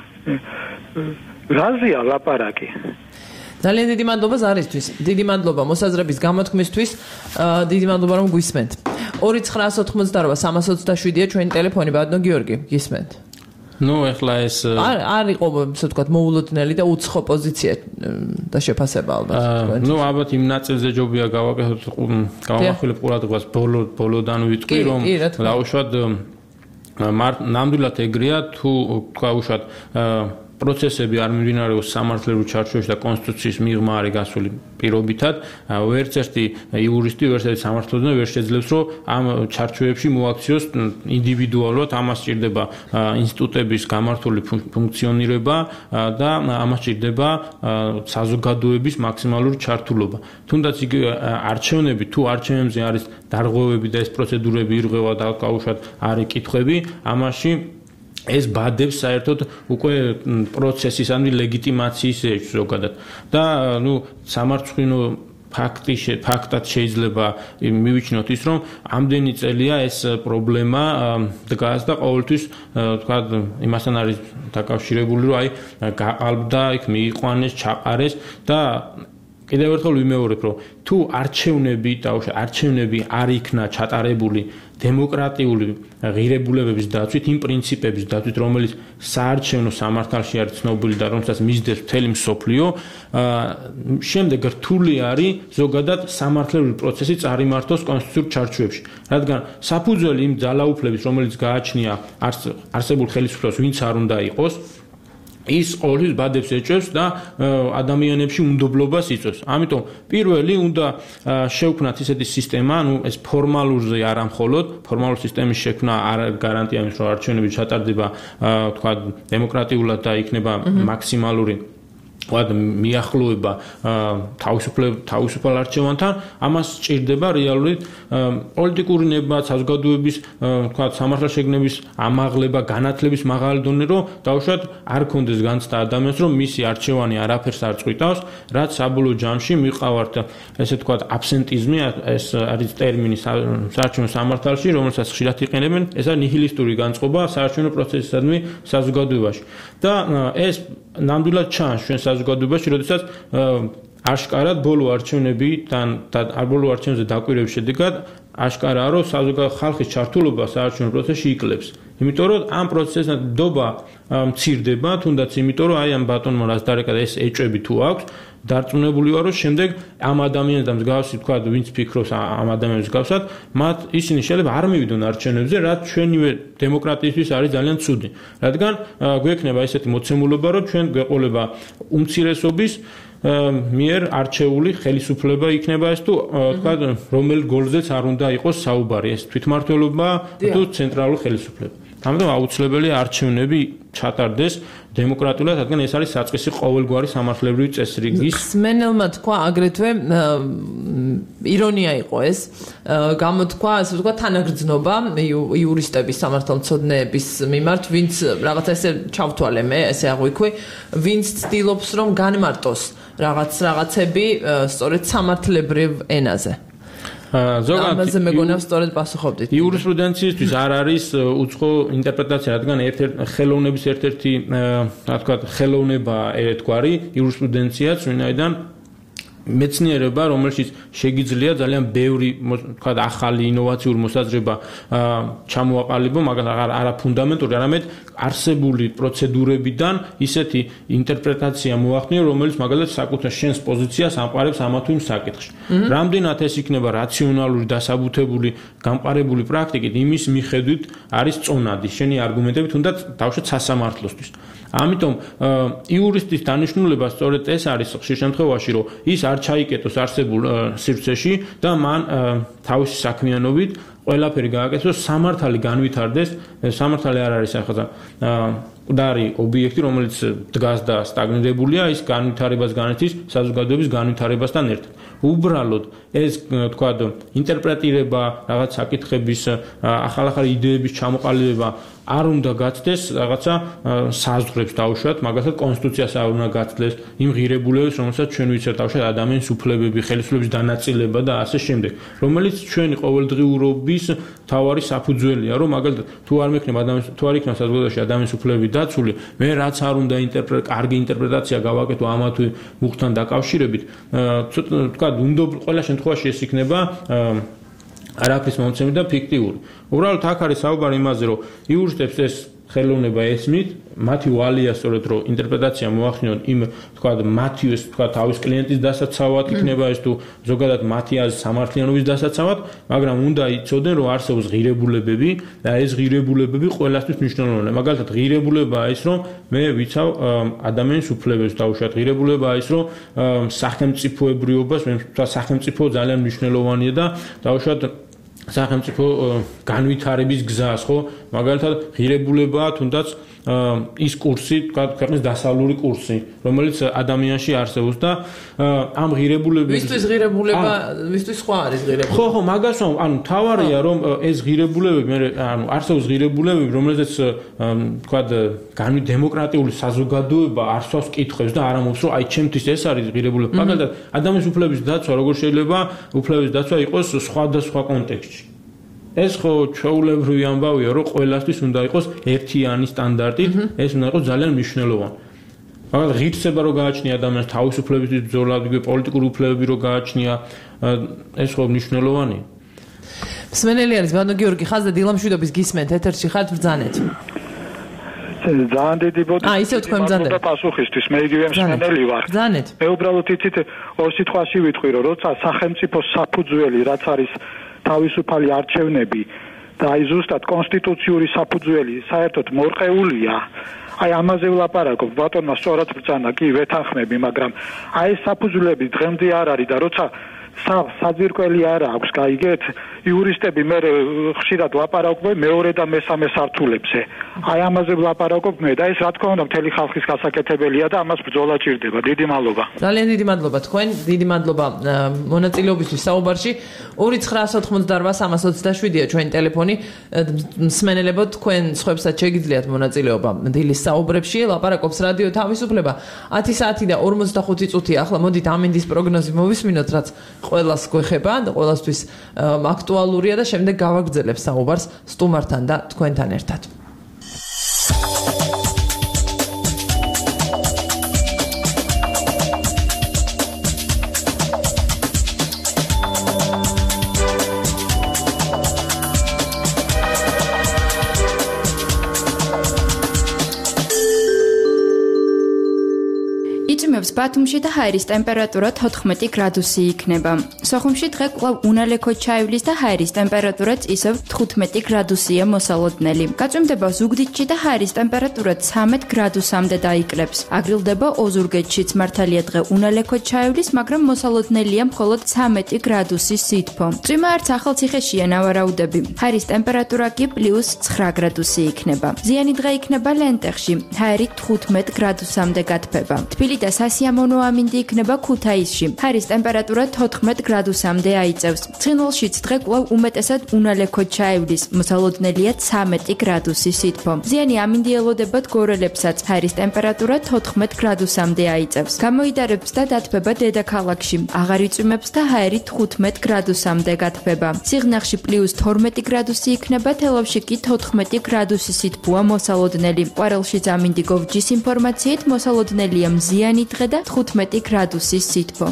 რაზეა ლაპარაკი? ძალიან დიდი მადლობა ზარისთვის. დიდი მადლობა მოსაზრების გამოთქმისთვის. დიდი მადლობა რომ გვისმენთ. ორი ცხრა ოთხმოცდარვა სამას ოცდაშვიდია ჩვენი ტელეფონი, ბატონო გიორგი, გისმენთ. ნუ ეხლა ეს არ არ იყო, ასე ვთქვათ, მოულოდნელი და უცხო პოზიცია და შეფასება ალბათ. ნუ ალბათ იმ ნაწილზე ჯობია გავაკეთოთ, გავახვილებ ყურადღებას ბოლო ბოლოდან ვიტყვი, რომ დაუშვათ ნამდვილად ეგრეა, თუ თქვა უშუალოდ პროცესები არ მიმდინარეობს სამართლებრივ ჩარჩოებში და კონსტიტუციის მიღმა არის გასული პირობითად, ვერც ერთი იურისტი, ვერც ერთი სამართლოდნე ვერ შეძლებს, რომ ამ ჩარჩოებში მოაქციოს ინდივიდუალურად, ამას სჭირდება ინსტიტუტების გამართული ფუნქციონირება და ამას სჭირდება საზოგადოების მაქსიმალური ჩართულობა. თუნდაც იგი არჩევნები, თუ არჩევნებზე არის დარღვევები და ეს პროცედურები ირღვევა და გაუშვათ არის კითხვები, ამაში ეს ბადებს საერთოდ უკვე პროცესის ან ლეგიტიმაციის ეჭვს ზოგადად და ნუ სამარცხვინო ფაქტი ფაქტად შეიძლება მივიჩნიოთ ის რომ ამდენი წელია ეს პრობლემა დგას და ყოველთვის თქვა იმასთან არის დაკავშირებული რომ აი გაყალბდა იქ მიიყვანეს ჩაყარეს და კიდევ ერთხელ ვიმეორებ რომ თუ არჩევნები და არჩევნები არ იქნა ჩატარებული დემოკრატიული ღირებულებების დაცვით, იმ პრინციპების დაცვით, რომელიც საარჩევნო სამართალში არის ცნობილი და რომელსაც მისდევს მთელი მსოფლიო, შემდეგ რთული არის ზოგადად სამართლებრივი პროცესი წარიმართოს კონსტიტუციურ ჩარჩოებში. რადგან საფუძველი იმ ძალაუფლების, რომელიც გააჩნია არსებულ ხელისუფლებას, ვინც არ უნდა იყოს, ის ყოველთვის ბადებს ეჭვებს და ადამიანებში უნდობლობას იწვევს. ამიტომ პირველი უნდა შევქმნათ ისეთი სისტემა, ანუ ეს ფორმალურზე არა მხოლოდ, ფორმალურ სისტემის შექმნა არ გარანტია იმის, რომ არჩევნები ჩატარდება, თქვა, დემოკრატიულად და იქნება მაქსიმალური ვად მიახლოება თავისუფალ არჩევანთან, ამას სჭირდება რეალური პოლიტიკური ნება, საზოგადოების, თქვა, სამართალშეგნების ამაღლება, განათლების მაღალი დონე, რომ დაუშვათ არ კონდეს განცდა ადამიანს, რომ მისი არჩევანი არაფერს არ წვითავს, რაც საბოლოო ჯამში მიყავართ ესე თქვა აბსენტიზმი, ეს არის ტერმინი საარჩევნო სამართალში, რომელსაც ხშირად იყენებენ, ეს არის ნიჰილისტური განწყობა საარჩევნო პროცესისადმი საზოგადოებაში. და ეს ნამდვილად ჩანს ჩვენ საზოგადოებაში, როდესაც აშკარად ბოლო არჩევნებიდან და ბოლო არჩევნებზე დაკვირვების შედეგად აშკარაა, რომ საზოგადო ხალხის ჩართულობა საარჩევნო პროცესში იკლებს. იმიტომ რომ ამ პროცესთან დობა მცირდება, თუნდაც იმიტომ რომ აი ამ ბატონმა რაც დარეკა ეს ეჭვები თუ აქვს, დარწმუნებული ვარ, რომ შემდეგ ამ ადამიანებს და მსგავსი თქვა, ვინც ფიქრობს ამ ადამიანებს მსგავსად, მათ ისინი შეიძლება არ მივიდონ არჩევნებზე, რაც ჩვენივე დემოკრატიისთვის არის ძალიან ცუდი. რადგან გვექნება ესეთი მოცემულობა, რომ ჩვენ გვეყოლება უმცირესობის მიერ არჩეული ხელისუფლება იქნება ეს თუ თქვა რომელ გოლზეც არ უნდა იყოს საუბარი, ეს თვითმმართველობა თუ ცენტრალური ხელისუფლება. ამიტომ აუცილებელია არჩევნები ჩატარდეს დემოკრატიულად, რადგან ეს არის საწყისი ყოველგვარი სამართლებრივი წესრიგის. სმენელმა თქვა აგრეთვე ირონია იყო ეს, გამოთქვა, ასე ვთქვა, თანაგრძნობა იურისტების, სამართალმცოდნეების მიმართ, ვინც რაღაცა ესე ჩავთვალე მე, ესე აღვიქვი, ვინც ცდილობს რომ განმარტოს რაღაც რაღაცები სწორედ სამართლებრივ ენაზე. ამაზე მეგონა სწორედ პასუხობდით. იურისპრუდენციისთვის არ არის უცხო ინტერპრეტაცია, რადგან ერთ-ერთ ხელოვნების ერთ-ერთი, რა თქვა, ხელოვნება ერთგვარი იურისპრუდენციაც, ვინაიდან მეცნიერება, რომელშიც შეგიძლია ძალიან ბევრი, თქვა, ახალი ინოვაციური მოსაზრება ჩამოაყალიბო, მაგრამ არა ფუნდამენტური, არამედ არსებული პროცედურებიდან ისეთი ინტერპრეტაცია მოახდინო, რომელიც მაგალითად საკუთარ შენს პოზიციას ამყარებს ამა თუ იმ საკითხში. რამდენად ეს იქნება რაციონალური, დასაბუთებული, გამყარებული პრაქტიკით, იმის მიხედვით არის წონადი შენი არგუმენტები, თუნდაც დავუშვათ სასამართლოსთვის. ამიტომ იურისტის დანიშნულება სწორედ ეს არის ხშირ შემთხვევაში, რომ ის არ ჩაიკეტოს არსებულ სივრცეში და მან თავისი საქმიანობით ყველაფერი გააკეთოს, სამართალი განვითარდეს, სამართალი არ არის ახლა მკვდარი ობიექტი, რომელიც დგას და სტაგნირებულია, ის განვითარებას განიცდის საზოგადოების განვითარებასთან ერთად. უბრალოდ ეს თქვა ინტერპრეტირება, რაღაც საკითხების ახალ-ახალი იდეების ჩამოყალიბება არ უნდა გაცდეს რაღაცა საზღვრებს დაუშვათ, მაგალითად კონსტიტუციას არ უნდა გაცდეს იმ ღირებულებებს, რომელსაც ჩვენ ვიცით დაუშვათ ადამიანის უფლებები, ხელისუფლების დანაწილება და ასე შემდეგ, რომელიც ჩვენი ყოველდღიურობის მთავარი საფუძველია, რომ მაგალითად თუ არ მექნება ადამიანის თუ არ იქნება საზოგადოებაში ადამიანის უფლებები დაცული, მე რაც არ უნდა ინტერპრეტ კარგი ინტერპრეტაცია გავაკეთო ამა თუ მუხთან დაკავშირებით, თქვა უნდა ყველა შემთხვევაში ეს იქნება არაფრის მომცემი და ფიქტიური. უბრალოდ აქ არის საუბარი იმაზე, რომ იურისტებს ეს ხელოვნება ესმით, მათი ვალია სწორედ რომ ინტერპრეტაცია მოახდინონ იმ თქვა მათი ეს თქვა თავის კლიენტის დასაცავად იქნება ეს თუ ზოგადად მათი აზრის სამართლიანობის დასაცავად, მაგრამ უნდა იცოდნენ რომ არსებობს ღირებულებები და ეს ღირებულებები ყველასთვის მნიშვნელოვანია. მაგალითად ღირებულებაა ის რომ მე ვიცავ ადამიანის უფლებებს დაუშვათ, ღირებულებაა ის რომ სახელმწიფოებრიობას, მე თქვა სახელმწიფო ძალიან მნიშვნელოვანია და დაუშვათ სახელმწიფო განვითარების გზას, ხო? მაგალითად ღირებულებაა თუნდაც ის კურსი, თქვა ქვეყნის დასავლური კურსი, რომელიც ადამიანში არსებობს და ამ ღირებულებების ვისთვის ღირებულება, ვისთვის სხვა არის ღირებულება. ხო, ხო, მაგას ვამ, ანუ თავარია რომ ეს ღირებულებები, მე ანუ არსებობს ღირებულებები, რომელზეც თქვა განვი დემოკრატიული საზოგადოება არსვავს კითხვებს და არ ამბობს რომ აი ჩემთვის ეს არის ღირებულება. მაგალითად ადამიანის უფლების დაცვა, როგორ შეიძლება უფლების დაცვა იყოს სხვადასხვა კონტექსტში. ეს ხო ჩვეულებრივი ამბავია, რომ ყველასთვის უნდა იყოს ერთიანი სტანდარტით, ეს უნდა იყოს ძალიან მნიშვნელოვანი. მაგრამ ღირსება რო გააჩნია ადამიანს თავისუფლებისთვის ბრძოლა, პოლიტიკური უფლებები რო გააჩნია, ეს ხო მნიშვნელოვანია. მსმენელი არის ბანო გიორგი ხაზდა დილამშვიდობის გისმენთ ეთერში ხართ ბრძანეთ. ძალიან დიდი ბოდი. აი, ისე თქვენ ბრძანეთ. პასუხისთვის მე იგივე მსმენელი ვარ. ბრძანეთ. მე უბრალოდ იცით ორ სიტყვაში ვიტყვი, რომ როცა სახელმწიფო საფუძველი, რაც არის თავისუფალი არჩევნები და აი ზუსტად კონსტიტუციური საფუძველი საერთოდ მორყეულია. აი ამაზე ვლაპარაკობ, ბატონმა სწორად ბრძანა, კი ვეთანხმები, მაგრამ აი ეს საფუძვლები დღემდე არ არის და როცა საძირკველი არა აქვს, გაიგეთ? იურისტები მე ხშირად ლაპარაკობენ მეორე და მესამე სართულებზე. აი ამაზე ვლაპარაკობ მე და ეს რა თქმა უნდა მთელი ხალხის გასაკეთებელია და ამას ბრძოლა ჭირდება. დიდი მადლობა. ძალიან დიდი მადლობა თქვენ, დიდი მადლობა მონაწილეობისთვის საუბარში. ორი ცხრაას ოთხმოცდაოთხ სამას ოცდაშვიდია ჩვენი ტელეფონი. მსმენელებო, თქვენ სხვებსაც შეგიძლიათ მონაწილეობა დილის საუბრებში. ლაპარაკობს რადიო თავისუფლება. ათი საათი და ორმოცდახუთი წუთია. ახლა მოდით ამინდის პროგნოზი მოვისმინოთ, რაც ყველას გვეხება და ყველასთვის აქტუალურია და შემდეგ გავაგრძელებ საუბარს სტუმართან და თქვენთან ერთად. ბათუმში და ჰაერის ტემპერატურა თოთხმეტი გრადუსი იქნება. სოხუმში დღე კვლავ უნალექო ჩაივლის და ჰაერის ტემპერატურაც ისევ თხუთმეტი გრადუსია მოსალოდნელი. გაწვიმდება ზუგდიდში და ჰაერის ტემპერატურა ცამეტ გრადუსამდე დაიკლებს. აგრილდება ოზურგეთშიც მართალია დღე უნალექო ჩაივლის, მაგრამ მოსალოდნელია მხოლოდ ცამეტი გრადუსის სითბო. წვიმა არც ახალციხეშია ნავარაუდები. ჰაერის ტემპერატურა კი პლუს ცხრა გრადუსი იქნება. ზიანი დღე იქნება ლენტეხში. ჰაერი თხუთმეტ გრადუსამდე გათბება. თბილი და სასიამოვნო ამინდი იქნება ქუთაისში. ჰაერის ტემპერატურა თოთხმეტ გრადუსამდე აიწევს. ცხინვალშიც დღე კვლავ უმეტესად უნალექო ჩაივლის, მოსალოდნელია ცამეტი გრადუსი სითბო. ზიანი ამინდი ელოდებათ გორელებსაც. ჰაერის ტემპერატურა თოთხმეტ გრადუსამდე აიწევს. გამოიდარებს და დათბება დედაქალაქში. აღარ იწვიმებს და ჰაერი თხუთმეტ გრადუსამდე გათბება. სიღნაღში პლუს თორმეტი გრადუსი იქნება, თელავში კი თოთხმეტი გრადუსი სითბოა მოსალოდნელი. ყვარელში ამინდი გოვჯის ინფორმაციით მოსალოდნელია მზიანი დღე და თხუთმეტი გრადუსის სითბო.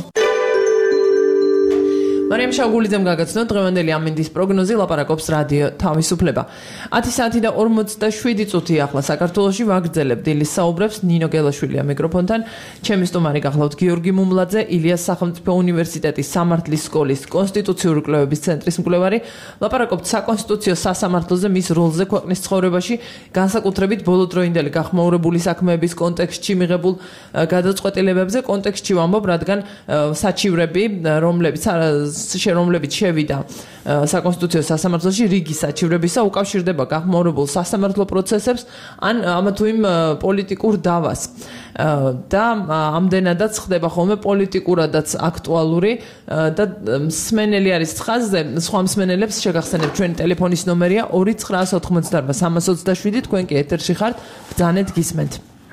მარიამ შაგულიძემ გაგაცნო დღევანდელი ამინდის პროგნოზი, ლაპარაკობს რადიო თავისუფლება. ათი საათი და ორმოცდაშვიდი წუთი ახლა საქართველოში ვაგრძელებ დილის საუბრებს. ნინო გელაშვილია მიკროფონთან. ჩემი სტუმარი გახლავთ გიორგი მუმლაძე, ილიას სახელმწიფო უნივერსიტეტის სამართლის სკოლის კონსტიტუციური კვლევების ცენტრის მკვლევარი. ლაპარაკობთ საკონსტიტუციო სასამართლოზე, მის როლზე ქვეყნის ცხოვრებაში, განსაკუთრებით ბოლოდროინდელი გახმაურებული საქმეების კონტექსტში მიღებულ გადაწყვეტილებებზე. კონტექსტში ვამბობ, რადგან საჩივრები, რომლებიც შერომლებით შევიდა საკონსტიტუციო სასამართლოში, რიგი საჩივრებისა უკავშირდება გახმაურებულ სასამართლო პროცესებს ან ამა თუ იმ პოლიტიკურ დავას. და ამდენადაც ხდება ხოლმე პოლიტიკურადაც აქტუალური და მსმენელი არის ხაზზე, სხვა მსმენელებს შეგახსენებ ჩვენი ტელეფონის ნომერია ორი ცხრაას ოთხმოცდაოთხ სამას ოცდაშვიდი, თქვენ კი ეთერში ხართ, ბრძანეთ გისმენთ.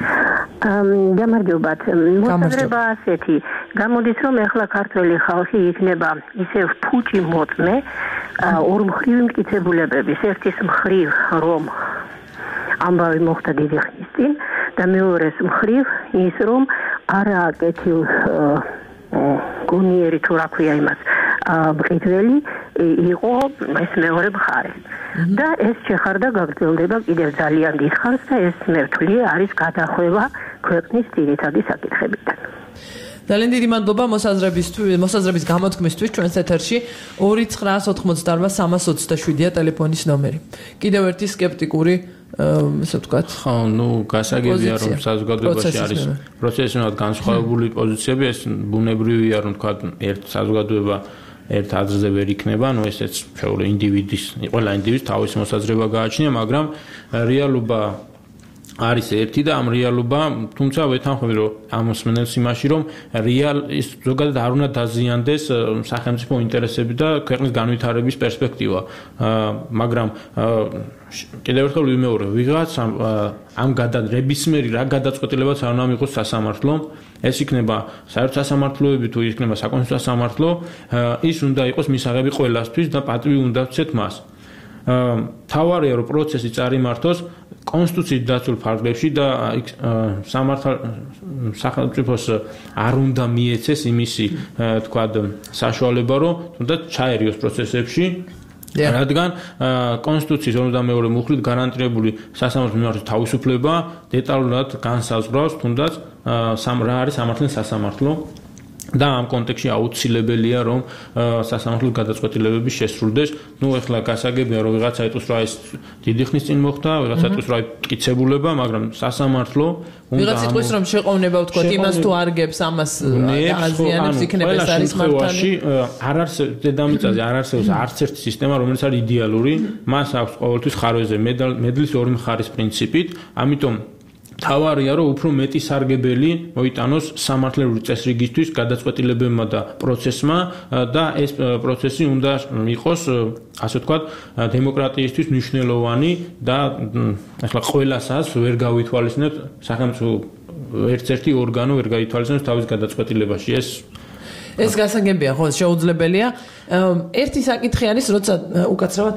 გამარჯობათ. მოსაზრება ასეთი, გამოდის რომ ახლა ქართველი ხალხი იქნება ისევ ფუჭი მოწმე ორ მხრივ მტკიცებულებების. ერთის მხრივ რომ ამბავი მოხდა დიდი ხნის წინ და მეორეს მხრივ ის რომ არაა კეთილ გონიერი თუ რა ქვია იმას მყიდველი იყო ეს მეორე მხარე. და ეს შეხარდა გაგრძელდება კიდევ ძალიან დიდხანს და ეს მე ვთვლი არის გადახვევა ქვეყნის ძირითადი საკითხებიდან. ძალიან დიდი მადლობა მოსაზრებისთვის, მოსაზრების გამოთქმისთვის ჩვენს ეთერში ორი ცხრაას ოთხმოცდაოთხ სამას ოცდაშვიდია ტელეფონის ნომერი. კიდევ ერთი სკეპტიკური ესე ვთქვათ, ხო, ნუ გასაგებია რომ საზოგადოებაში არის პროცესიულად განსხვავებული პოზიციები, ეს ბუნებრივია რომ ვთქვათ, ერთ საზოგადოება ერთ აზრზე ვერ იქნება, ну ესეც შეუძლია ინდივიდის, ყველა ინდივიდს თავისი მოსაზრება გააჩნია, მაგრამ რეალობა არის ერთი და ამ რეალობა, თუმცა ვეთანხმები რომ ამ მოსმენელს იმაში რომ რეალ ის ზოგადად არ უნდა დაზიანდეს სახელმწიფო ინტერესები და ქვეყნის განვითარების პერსპექტივა. მაგრამ კიდევ ერთხელ ვიმეორებ, ვიღაც ამ გადადრებისმერი რა გადაწყვეტილებაც არ უნდა მიიღოს სასამართლომ. ეს იქნება საერთო სასამართლოები თუ იქნება საკონსტიტუციო სასამართლო, ის უნდა იყოს მისაღები ყველასთვის და პატივი უნდა ვცეთ მას. თავარია რომ პროცესი წარიმართოს კონსტიტუციით დაცულ ფარგლებში და სახელმწიფოს არ უნდა მიეცეს იმისი თქვა საშუალება რომ თუნდაც ჩაერიოს პროცესებში, რადგან კონსტიტუციის ორმოცდამეორე მუხლით გარანტირებული სასამართლო მიმართოს თავისუფლება დეტალურად განსაზღვრავს თუნდაც რა არის სამართლის სასამართლო და ამ კონტექსტში აუცილებელია რომ სასამართლო გადაწყვეტილებები შესრულდეს. ნუ ეხლა გასაგებია რომ ვიღაცა ეტყვის რომ ეს დიდი ხნის წინ მოხდა, ვიღაცა ეტყვის რომ მტკიცებულება, მაგრამ სასამართლო ვიღაც იტყვის რომ შეყოვნება ვთქვათ იმას თუ არგებს ამას აზიანებს იქნება ეს არის მართალი. არ არსებობს დედამიწაზე არ არსებობს არც ერთი სისტემა რომელიც არის იდეალური, მას აქვს ყოველთვის ხარვეზე მედლის ორი მხარის პრინციპით, ამიტომ თავარია რომ უფრო მეტი სარგებელი მოიტანოს სამართლებრივი წესრიგისთვის გადაწყვეტილებებმა და პროცესმა და ეს პროცესი უნდა იყოს ასე ვთქვათ დემოკრატიისთვის მნიშვნელოვანი და ახლა ყველასაც ვერ გავითვალისწინებთ სახელმწიფო ერთ-ერთი ორგანო ვერ გაითვალისწინებს თავის გადაწყვეტილებაში ეს ეს გასაგებია ხო შეუძლებელია ერთი საკითხი არის როცა უკაცრავად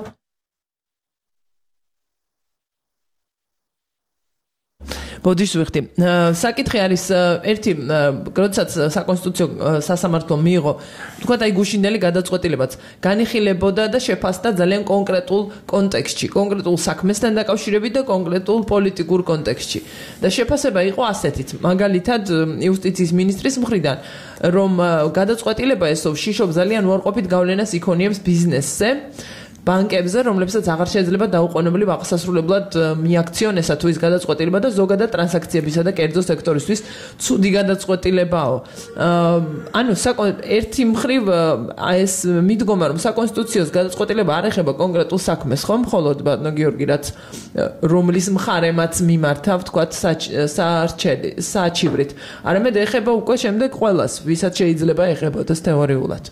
ბოდიშ ვიხდი. საკითხი არის ერთი, როდესაც საკონსტიტუციო სასამართლო მიიღო, თქვა და აი გუშინდელი გადაწყვეტილებაც განიხილებოდა და შეფასდა ძალიან კონკრეტულ კონტექსტში, კონკრეტულ საქმესთან დაკავშირებით და კონკრეტულ პოლიტიკურ კონტექსტში. და შეფასება იყო ასეთით, მაგალითად იუსტიციის მინისტრის მხრიდან, რომ გადაწყვეტილება ესო შიშობ ძალიან უარყოფით გავლენას იქონიებს ბიზნესზე. ბანკებზე, რომლებსაც აღარ შეიძლება დაუყოვნებლივ აღსასრულებლად მიაქციონესა თუ ის გადაწყვეტილება და ზოგადად ტრანზაქციებისა და კერძო სექტორისთვის ცუდი გადაწყვეტილებაო. ანუ ერთი მხრივ ეს მიდგომა რომ საკონსტიტუციოს გადაწყვეტილება არ ეხება კონკრეტულ საქმეს, ხო, მხოლოდ ბატონო გიორგი, რაც რომლის მხარემაც მიმართა, ვთქვათ, საარჩელი, საჩივრით. არამედ ეხება უკვე შემდეგ ყველას, ვისაც შეიძლება ეხებოდეს თეორიულად.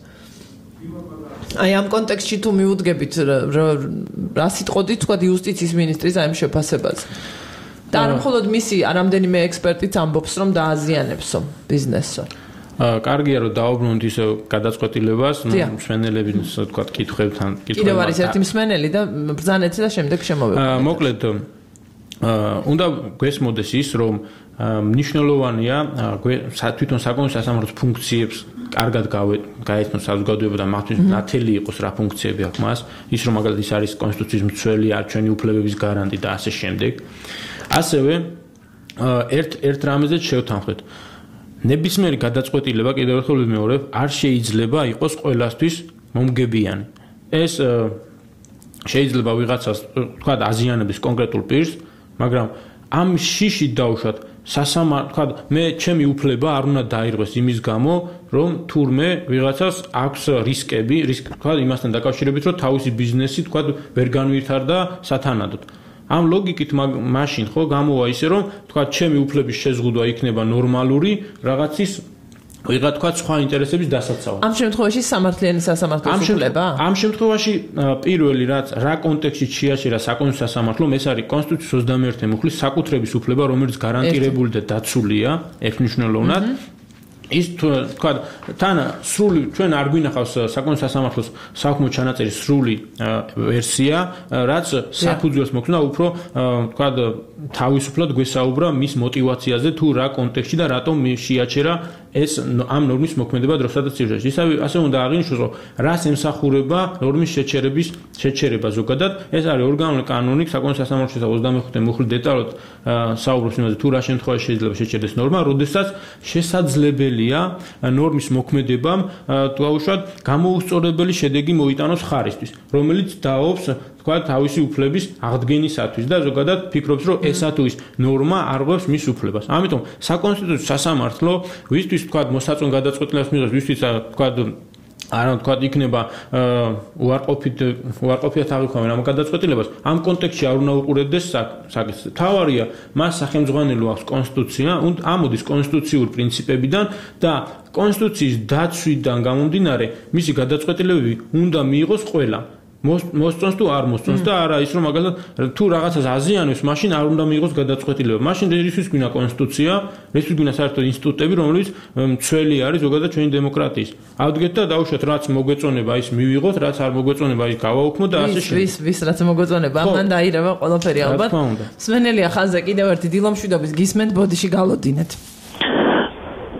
აი ამ კონტექსტში თუ მიუდგებით რა სიტყოდით თქვა იუსტიციის მინისტრის აი ამ შეფასებაზე. და არ მხოლოდ მისი, არამდენიმე ექსპერტიც ამბობს რომ დააზიანებსო ბიზნესსო. კარგია რომ დაუბრუნოთ ისე გადაწყვეტილებას, ნუ მსმენელების თქვა კითხვებთან კითხვებთან. კიდევ არის ერთი მსმენელი და ბრძანეთი და შემდეგ შემოვედი. მოკლედ უნდა გვესმოდეს ის რომ მნიშვნელოვანია თვითონ საკონსტიტუციო სასამართლოს ფუნქციებს კარგად გაეცნოს საზოგადოება და მათთვის ნათელი იყოს რა ფუნქციები აქვს მას, ის რომ მაგალითად ის არის კონსტიტუციის მცველი, არჩევანი უფლებების გარანტი და ასე შემდეგ. ასევე ერთ ერთ რამეზეც შევთანხმდეთ. ნებისმიერი გადაწყვეტილება კიდევ ერთხელ ვიმეორებ, არ შეიძლება იყოს ყველასთვის მომგებიანი. ეს შეიძლება ვიღაცას თქვა აზიანების კონკრეტულ პირს, მაგრამ ამ შიში დავუშვათ სასამართლო, თქვა მე ჩემი უფლება არ უნდა დაირღვეს იმის გამო, რომ თურმე ვიღაცას აქვს რისკები, რისკი თქვა იმასთან დაკავშირებით, რომ თავისი ბიზნესი თქვა ვერ განვითარდა სათანადოდ. ამ ლოგიკით მაშინ ხო გამოვა ისე რომ თქვა ჩემი უფლების შეზღუდვა იქნება ნორმალური რაღაცის ვიღა თქვა სხვა ინტერესების დასაცავად. ამ შემთხვევაში სამართლიანი სასამართლოს უფლება? ამ შემთხვევაში პირველი რაც რა კონტექსტში შეაჩერა საკონსტიტუციო სასამართლომ ეს არის კონსტიტუციის ოცდამეერთე მუხლის საკუთრების უფლება, რომელიც გარანტირებული და დაცულია ერთმნიშვნელოვნად. ის თქვა თან სრული ჩვენ არ გვინახავს საკონსტიტუციო სასამართლოს საქმო ჩანაწერის სრული ვერსია, რაც საფუძველს მოქმედა უფრო თქვა თავისუფლად გვესაუბრა მის мотиваციაზე თუ რა კონტექსტში და რატომ შეაჩერა ეს ამ ნორმის მოქმედება დროსა და სივრცეში. ისე ასე უნდა აღინიშნოს, რომ რას ემსახურება ნორმის შეჩერების შეჩერება ზოგადად. ეს არის ორგანული კანონი საკონსტიტუციო სასამართლოს ოცდამეხუთე მუხლი დეტალურად საუბრობს იმაზე, თუ რა შემთხვევაში შეიძლება შეჩერდეს ნორმა, როდესაც შესაძლებელია ნორმის მოქმედებამ დაუშვათ გამოუსწორებელი შედეგი მოიტანოს ხარისთვის, რომელიც დაობს თქვა თავისი უფლების აღდგენისათვის და ზოგადად ფიქრობს, რომ ესა თუ ის ნორმა არღვევს მის უფლებას. ამიტომ საკონსტიტუციო სასამართლო ვისთვის თქვა მოსაწონ გადაწყვეტილებას მიიღოს, ვისთვის თქვა არა თქვა იქნება უარყოფით უარყოფით აღიქვამენ ამ გადაწყვეტილებას. ამ კონტექსტში არ უნდა უყურებდეს საკითხს. თავარია მას სახელმძღვანელო აქვს კონსტიტუცია, ამოდის კონსტიტუციური პრინციპებიდან და კონსტიტუციის დაცვიდან გამომდინარე მისი გადაწყვეტილებები უნდა მიიღოს ყველა. მოსწონს თუ არ მოსწონს და არა ის რომ მაგალითად თუ რაღაცას აზიანებს, მაშინ არ უნდა მიიღოს გადაწყვეტილება. მაშინ რისთვის გვინდა კონსტიტუცია, რისთვის გვინდა საერთოდ ინსტიტუტები, რომელიც მცველი არის ზოგადად ჩვენი დემოკრატიის. ავდგეთ და დავუშვათ, რაც მოგვეწონება ის მივიღოთ, რაც არ მოგვეწონება ის გავაუქმოთ და ასე შემდეგ. ვის ვის რაც მოგვეწონება, ამან დაირევა ყველაფერი ალბათ. სვენელია ხანზე კიდევ ერთი დილომშვიდობის გისმენთ, ბოდიში გალოდინეთ.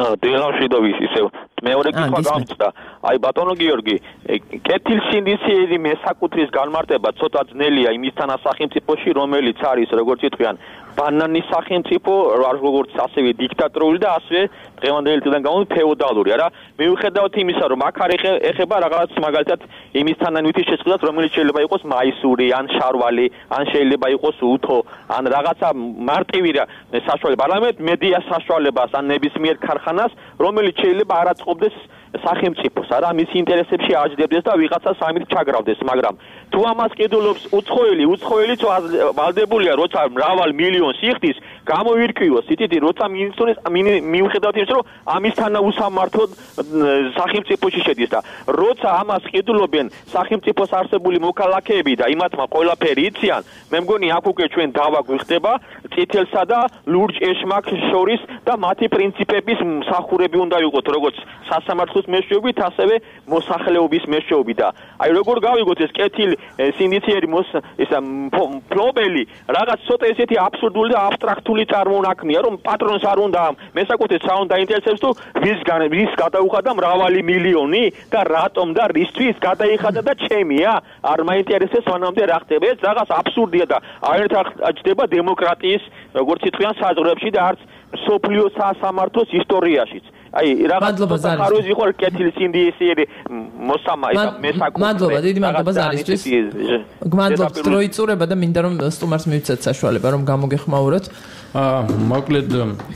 დიღამშვიდობის ისევ მეორე კითხვა გამწდა. აი ბატონო გიორგი, კეთილსინდისიერი მესაკუთრის განმარტება ცოტა ძნელია იმისთან სახელმწიფოში, რომელიც არის როგორც იტყვიან ბანანის სახელმწიფო, როგორც ასევე დიქტატორული და ასევე დღევანდელი დღიდან გამომდინარე ფეოდალური, არა? მიუხედავად იმისა, რომ აქ არ ეხება რაღაც მაგალითად იმისთანან ვითის შეწყდათ, რომელიც შეიძლება იყოს მაისური, ან შარვალი, ან შეიძლება იყოს უთო, ან რაღაცა მარტივი საშუალება, არამედ მედია საშუალებას, ან ნებისმიერ ქარხანას, რომელიც შეიძლება არ აწყობდეს სახელმწიფოს, არა მის ინტერესებში აჯდებდეს და ვიღაცას ამით ჩაგრავდეს, მაგრამ თუ ამას კიდულობს უცხოელი, უცხოელიც ვალდებულია, როცა მრავალ მილიონს იხდის, გამოირკვიოს სიტიტი, როცა მინისტროს მიუხედავად იმისა, რომ ამის თანაუსამართლოდ სახელმწიფოში შედის და როცა ამას კიდულობენ სახელმწიფოს არსებული მოქალაქეები და იმათმა ყველაფერი იციან, მე მგონი აქ უკვე ჩვენ დავა გვიხდება წითელსა და ლურჯ ეშმაკს შორის და მათი პრინციპების მსახურები უნდა ვიყოთ, როგორც სასამართლოს მეშვეობით, ასევე მოსახლეობის მეშვეობით და აი როგორ გავიგოთ ეს კეთილ სინდისიერი მოს ისა პრობელი რაღაც ცოტა ესეთი აბსურდული და აბსტრაქტული წარმონაქმნია, რომ პატრონს არ უნდა მესაკუთრეს არ უნდა ინტერესებს თუ ვისგან ვის გადაუხადა მრავალი მილიონი და რატომ და რისთვის გადაიხადა და ჩემია არ მაინტერესებს მანამდე რა ხდება. ეს რაღაც აბსურდია და აერთ აჯდება დემოკრატიის როგორც იტყვიან საზღვრებში და არც სოფლიო სასამართლოს ისტორიაშიც. აი რაღაც ხაროს იყო კეთილი სინდისიერი მოსამა და მესაკუთრე. მადლობა, დიდი მადლობა ზარისთვის. გმადლობთ დრო იწურება და მინდა რომ სტუმარს მივცეთ საშუალება რომ გამოგეხმაუროთ. აა მოკლედ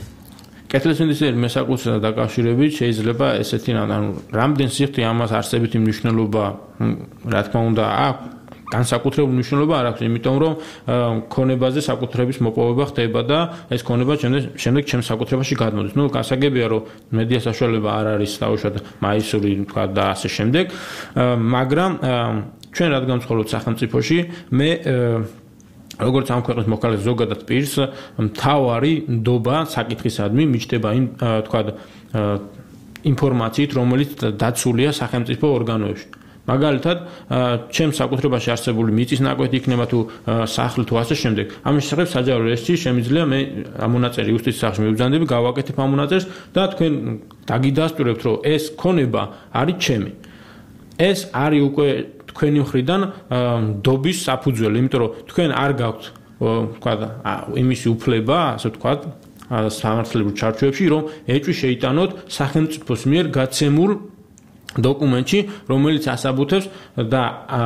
კეთილი სინდისიერი მესაკუთრესთან დაკავშირებით შეიძლება ესეთი ანუ რამდენ სიხდი ამას არსებითი მნიშვნელობა რა თქმა უნდა აქვს განსაკუთრებული მნიშვნელობა არ აქვს, იმიტომ რომ ქონებაზე საკუთრების მოპოვება ხდება და ეს ქონება შემდეგ ჩემს საკუთრებაში გადმოდის. ნუ გასაგებია რომ მედია საშუალება არ არის დაუშვათ მაისური თქვა და ასე შემდეგ, მაგრამ ჩვენ რადგან ვცხოვრობთ სახელმწიფოში, მე როგორც ამ ქვეყნის მოქალაქე ზოგადად პირს მთავარი ნდობა საკითხისადმი მიჩნდება იმ თქვა ინფორმაციით, რომელიც დაცულია სახელმწიფო ორგანოებში. მაგალითად, ჩემს საკუთრებაში არსებული მიწის ნაკვეთი იქნება თუ სახლი თუ ასე შემდეგ. ამის შესახებ საჯარო რეესტრში შემიძლია მე ამონაწერი იუსტიციის სახლში მივბრძანდები, გავაკეთებ ამონაწერს და თქვენ დაგიდასტურებთ, რომ ეს ქონება არის ჩემი. ეს არის უკვე თქვენი მხრიდან ნდობის საფუძველი, იმიტომ რომ თქვენ არ გაქვთ თქვა იმისი უფლება, ასე ვთქვათ, სამართლებრივ ჩარჩოებში, რომ ეჭვი შეიტანოთ სახელმწიფოს მიერ გაცემულ დოკუმენტში, რომელიც ასაბუთებს და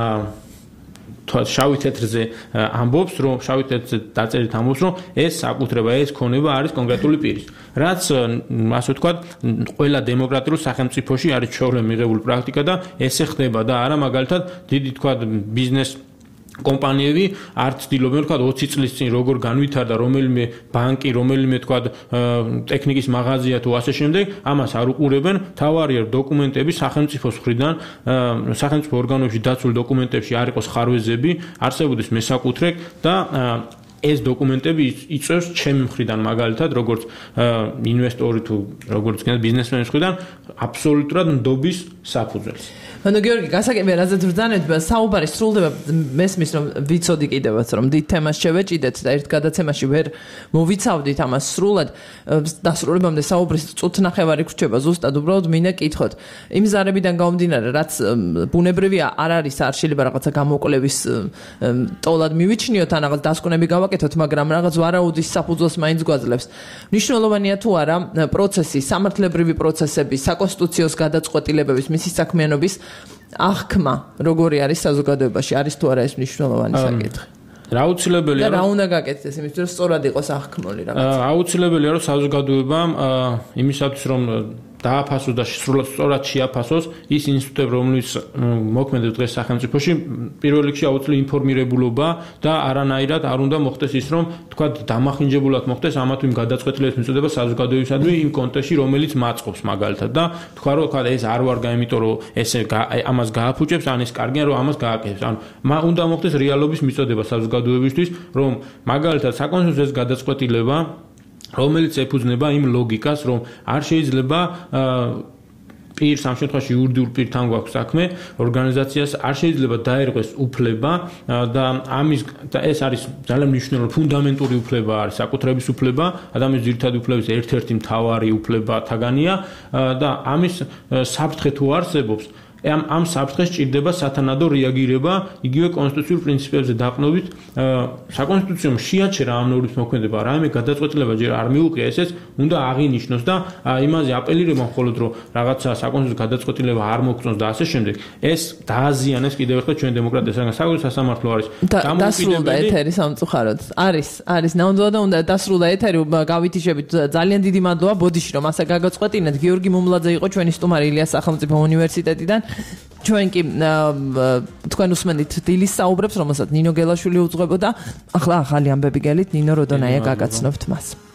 შავი თეთრზე ამბობს, რომ შავი თეთრზე დაწერით ამბობს, რომ ეს საკუთრება, ეს ქონება არის კონკრეტული პირის. რაც ასე ვთქვათ, ყველა დემოკრატიულ სახელმწიფოში არის ჩვეულებრივ მიღებული პრაქტიკა და ესე ხდება და არა მაგალითად დიდი თქვათ ბიზნეს კომპანიები არ ცდილობენ თქვა ოცი წლის წინ როგორ განვითარდა რომელიმე ბანკი, რომელიმე თქვა ტექნიკის მაღაზია თუ ასე შემდეგ, ამას არ უყურებენ. თავარია დოკუმენტები სახელმწიფოს მხრიდან, სახელმწიფო ორგანოებში დაცულ დოკუმენტებში არ იყოს ხარვეზები, არსებობდეს მესაკუთრე და ეს დოკუმენტები იწევს ჩემი მხრიდან მაგალითად როგორც ინვესტორი თუ როგორც ბიზნესმენის მხრიდან აბსოლუტურად ნდობის საფუძველს. ანუ გიორგი, გასაგებია რაზეც ვბრძანებთ, საუბარი სრულდება მესმის რომ ვიცოდი კიდევაც რომ დიდ თემას შევეჭიდეთ და ერთ გადაცემაში ვერ მოვიცავდით ამას სრულად დასრულებამდე საუბრის წუთ ნახევარი გრჩება ზუსტად უბრალოდ მინდა კითხოთ. იმ ზარებიდან გამომდინარე, რაც ბუნებრივია არ არის არ შეიძლება რაღაცა გამოკვლევის ტოლად მივიჩნიოთ ან რაღაც დასკვნები გავაკეთოთ, მაგრამ რაღაც ვარაუდის საფუძველს მაინც გვაძლევს. მნიშვნელოვანია თუ არა პროცესი, სამართლებრივი პროცესები, საკონსტიტუციო გადაწყვეტილებების, მისი საქმიანობის აღქმა, როგორი არის საზოგადოებაში, არის თუ არა ეს მნიშვნელოვანი საკითხი. რა აუცილებელია და რა უნდა გაკეთდეს იმისთვის რომ სწორად იყოს აღქმული რაღაც. აუცილებელია რომ საზოგადოებამ იმისათვის რომ დააფასოს და სწორად შეაფასოს ის ინსტიტუტები, რომლის მოქმედებს დღეს სახელმწიფოში, პირველ რიგში აუცილებელი ინფორმირებულობა და არანაირად არ უნდა მოხდეს ის, რომ თქვა დამახინჯებულად მოხდეს ამა თუ იმ გადაწყვეტილების მიწოდება საზოგადოებისადმი იმ კონტექსტში, რომელიც მაწყობს მაგალითად და თქვა რომ თქვა ეს არ ვარ გაიმიტომ რომ ესე ამას გააფუჭებს, ან ეს კარგია რომ ამას გააკეთებს. ანუ უნდა მოხდეს რეალობის მიწოდება საზოგადოებისთვის, რომ მაგალითად საკონსტიტუციო ეს გადაწყვეტილება რომელიც ეფუძნება იმ ლოგიკას, რომ არ შეიძლება პირს ამ შემთხვევაში იურიდიულ პირთან გვაქვს საქმე, ორგანიზაციას არ შეიძლება დაერღვეს უფლება და ამის და ეს არის ძალიან მნიშვნელოვანი ფუნდამენტური უფლება არის საკუთრების უფლება, ადამიანის ძირითადი უფლების ერთ-ერთი მთავარი უფლებათაგანია და ამის საფრთხე თუ არსებობს ამ ამ საფრთხეს ჭირდება სათანადო რეაგირება იგივე კონსტიტუციურ პრინციპებზე დაყრდნობით საკონსტიტუციო შეაჩერა ამ ნორმის მოქმედება რაიმე გადაწყვეტილება ჯერ არ მიუღია ესეც უნდა აღინიშნოს და იმაზე აპელირება მხოლოდ რომ რაღაცა საკონსტიტუციო გადაწყვეტილება არ მოგწონს და ასე შემდეგ ეს დააზიანებს კიდევ ერთხელ ჩვენ დემოკრატიას რადგან საკუთარ სასამართლო არის დასრულდა ეთერი სამწუხაროდ არის არის ნამდვილად და უნდა დასრულდა ეთერი გავითიშებით ძალიან დიდი მადლობა ბოდიში რომ ასე გაგაწყვეტინეთ გიორგი მომლაძე იყო ჩვენი სტუმარი ილიას სახელმწიფო უნივერსიტეტიდან ჩვენ კი თქვენ უსმენთ დილის საუბრებს რომელსაც ნინო გელაშვილი უძღვებოდა ახლა ახალი ამბები გელით ნინო როდონაია გაგაცნობთ მას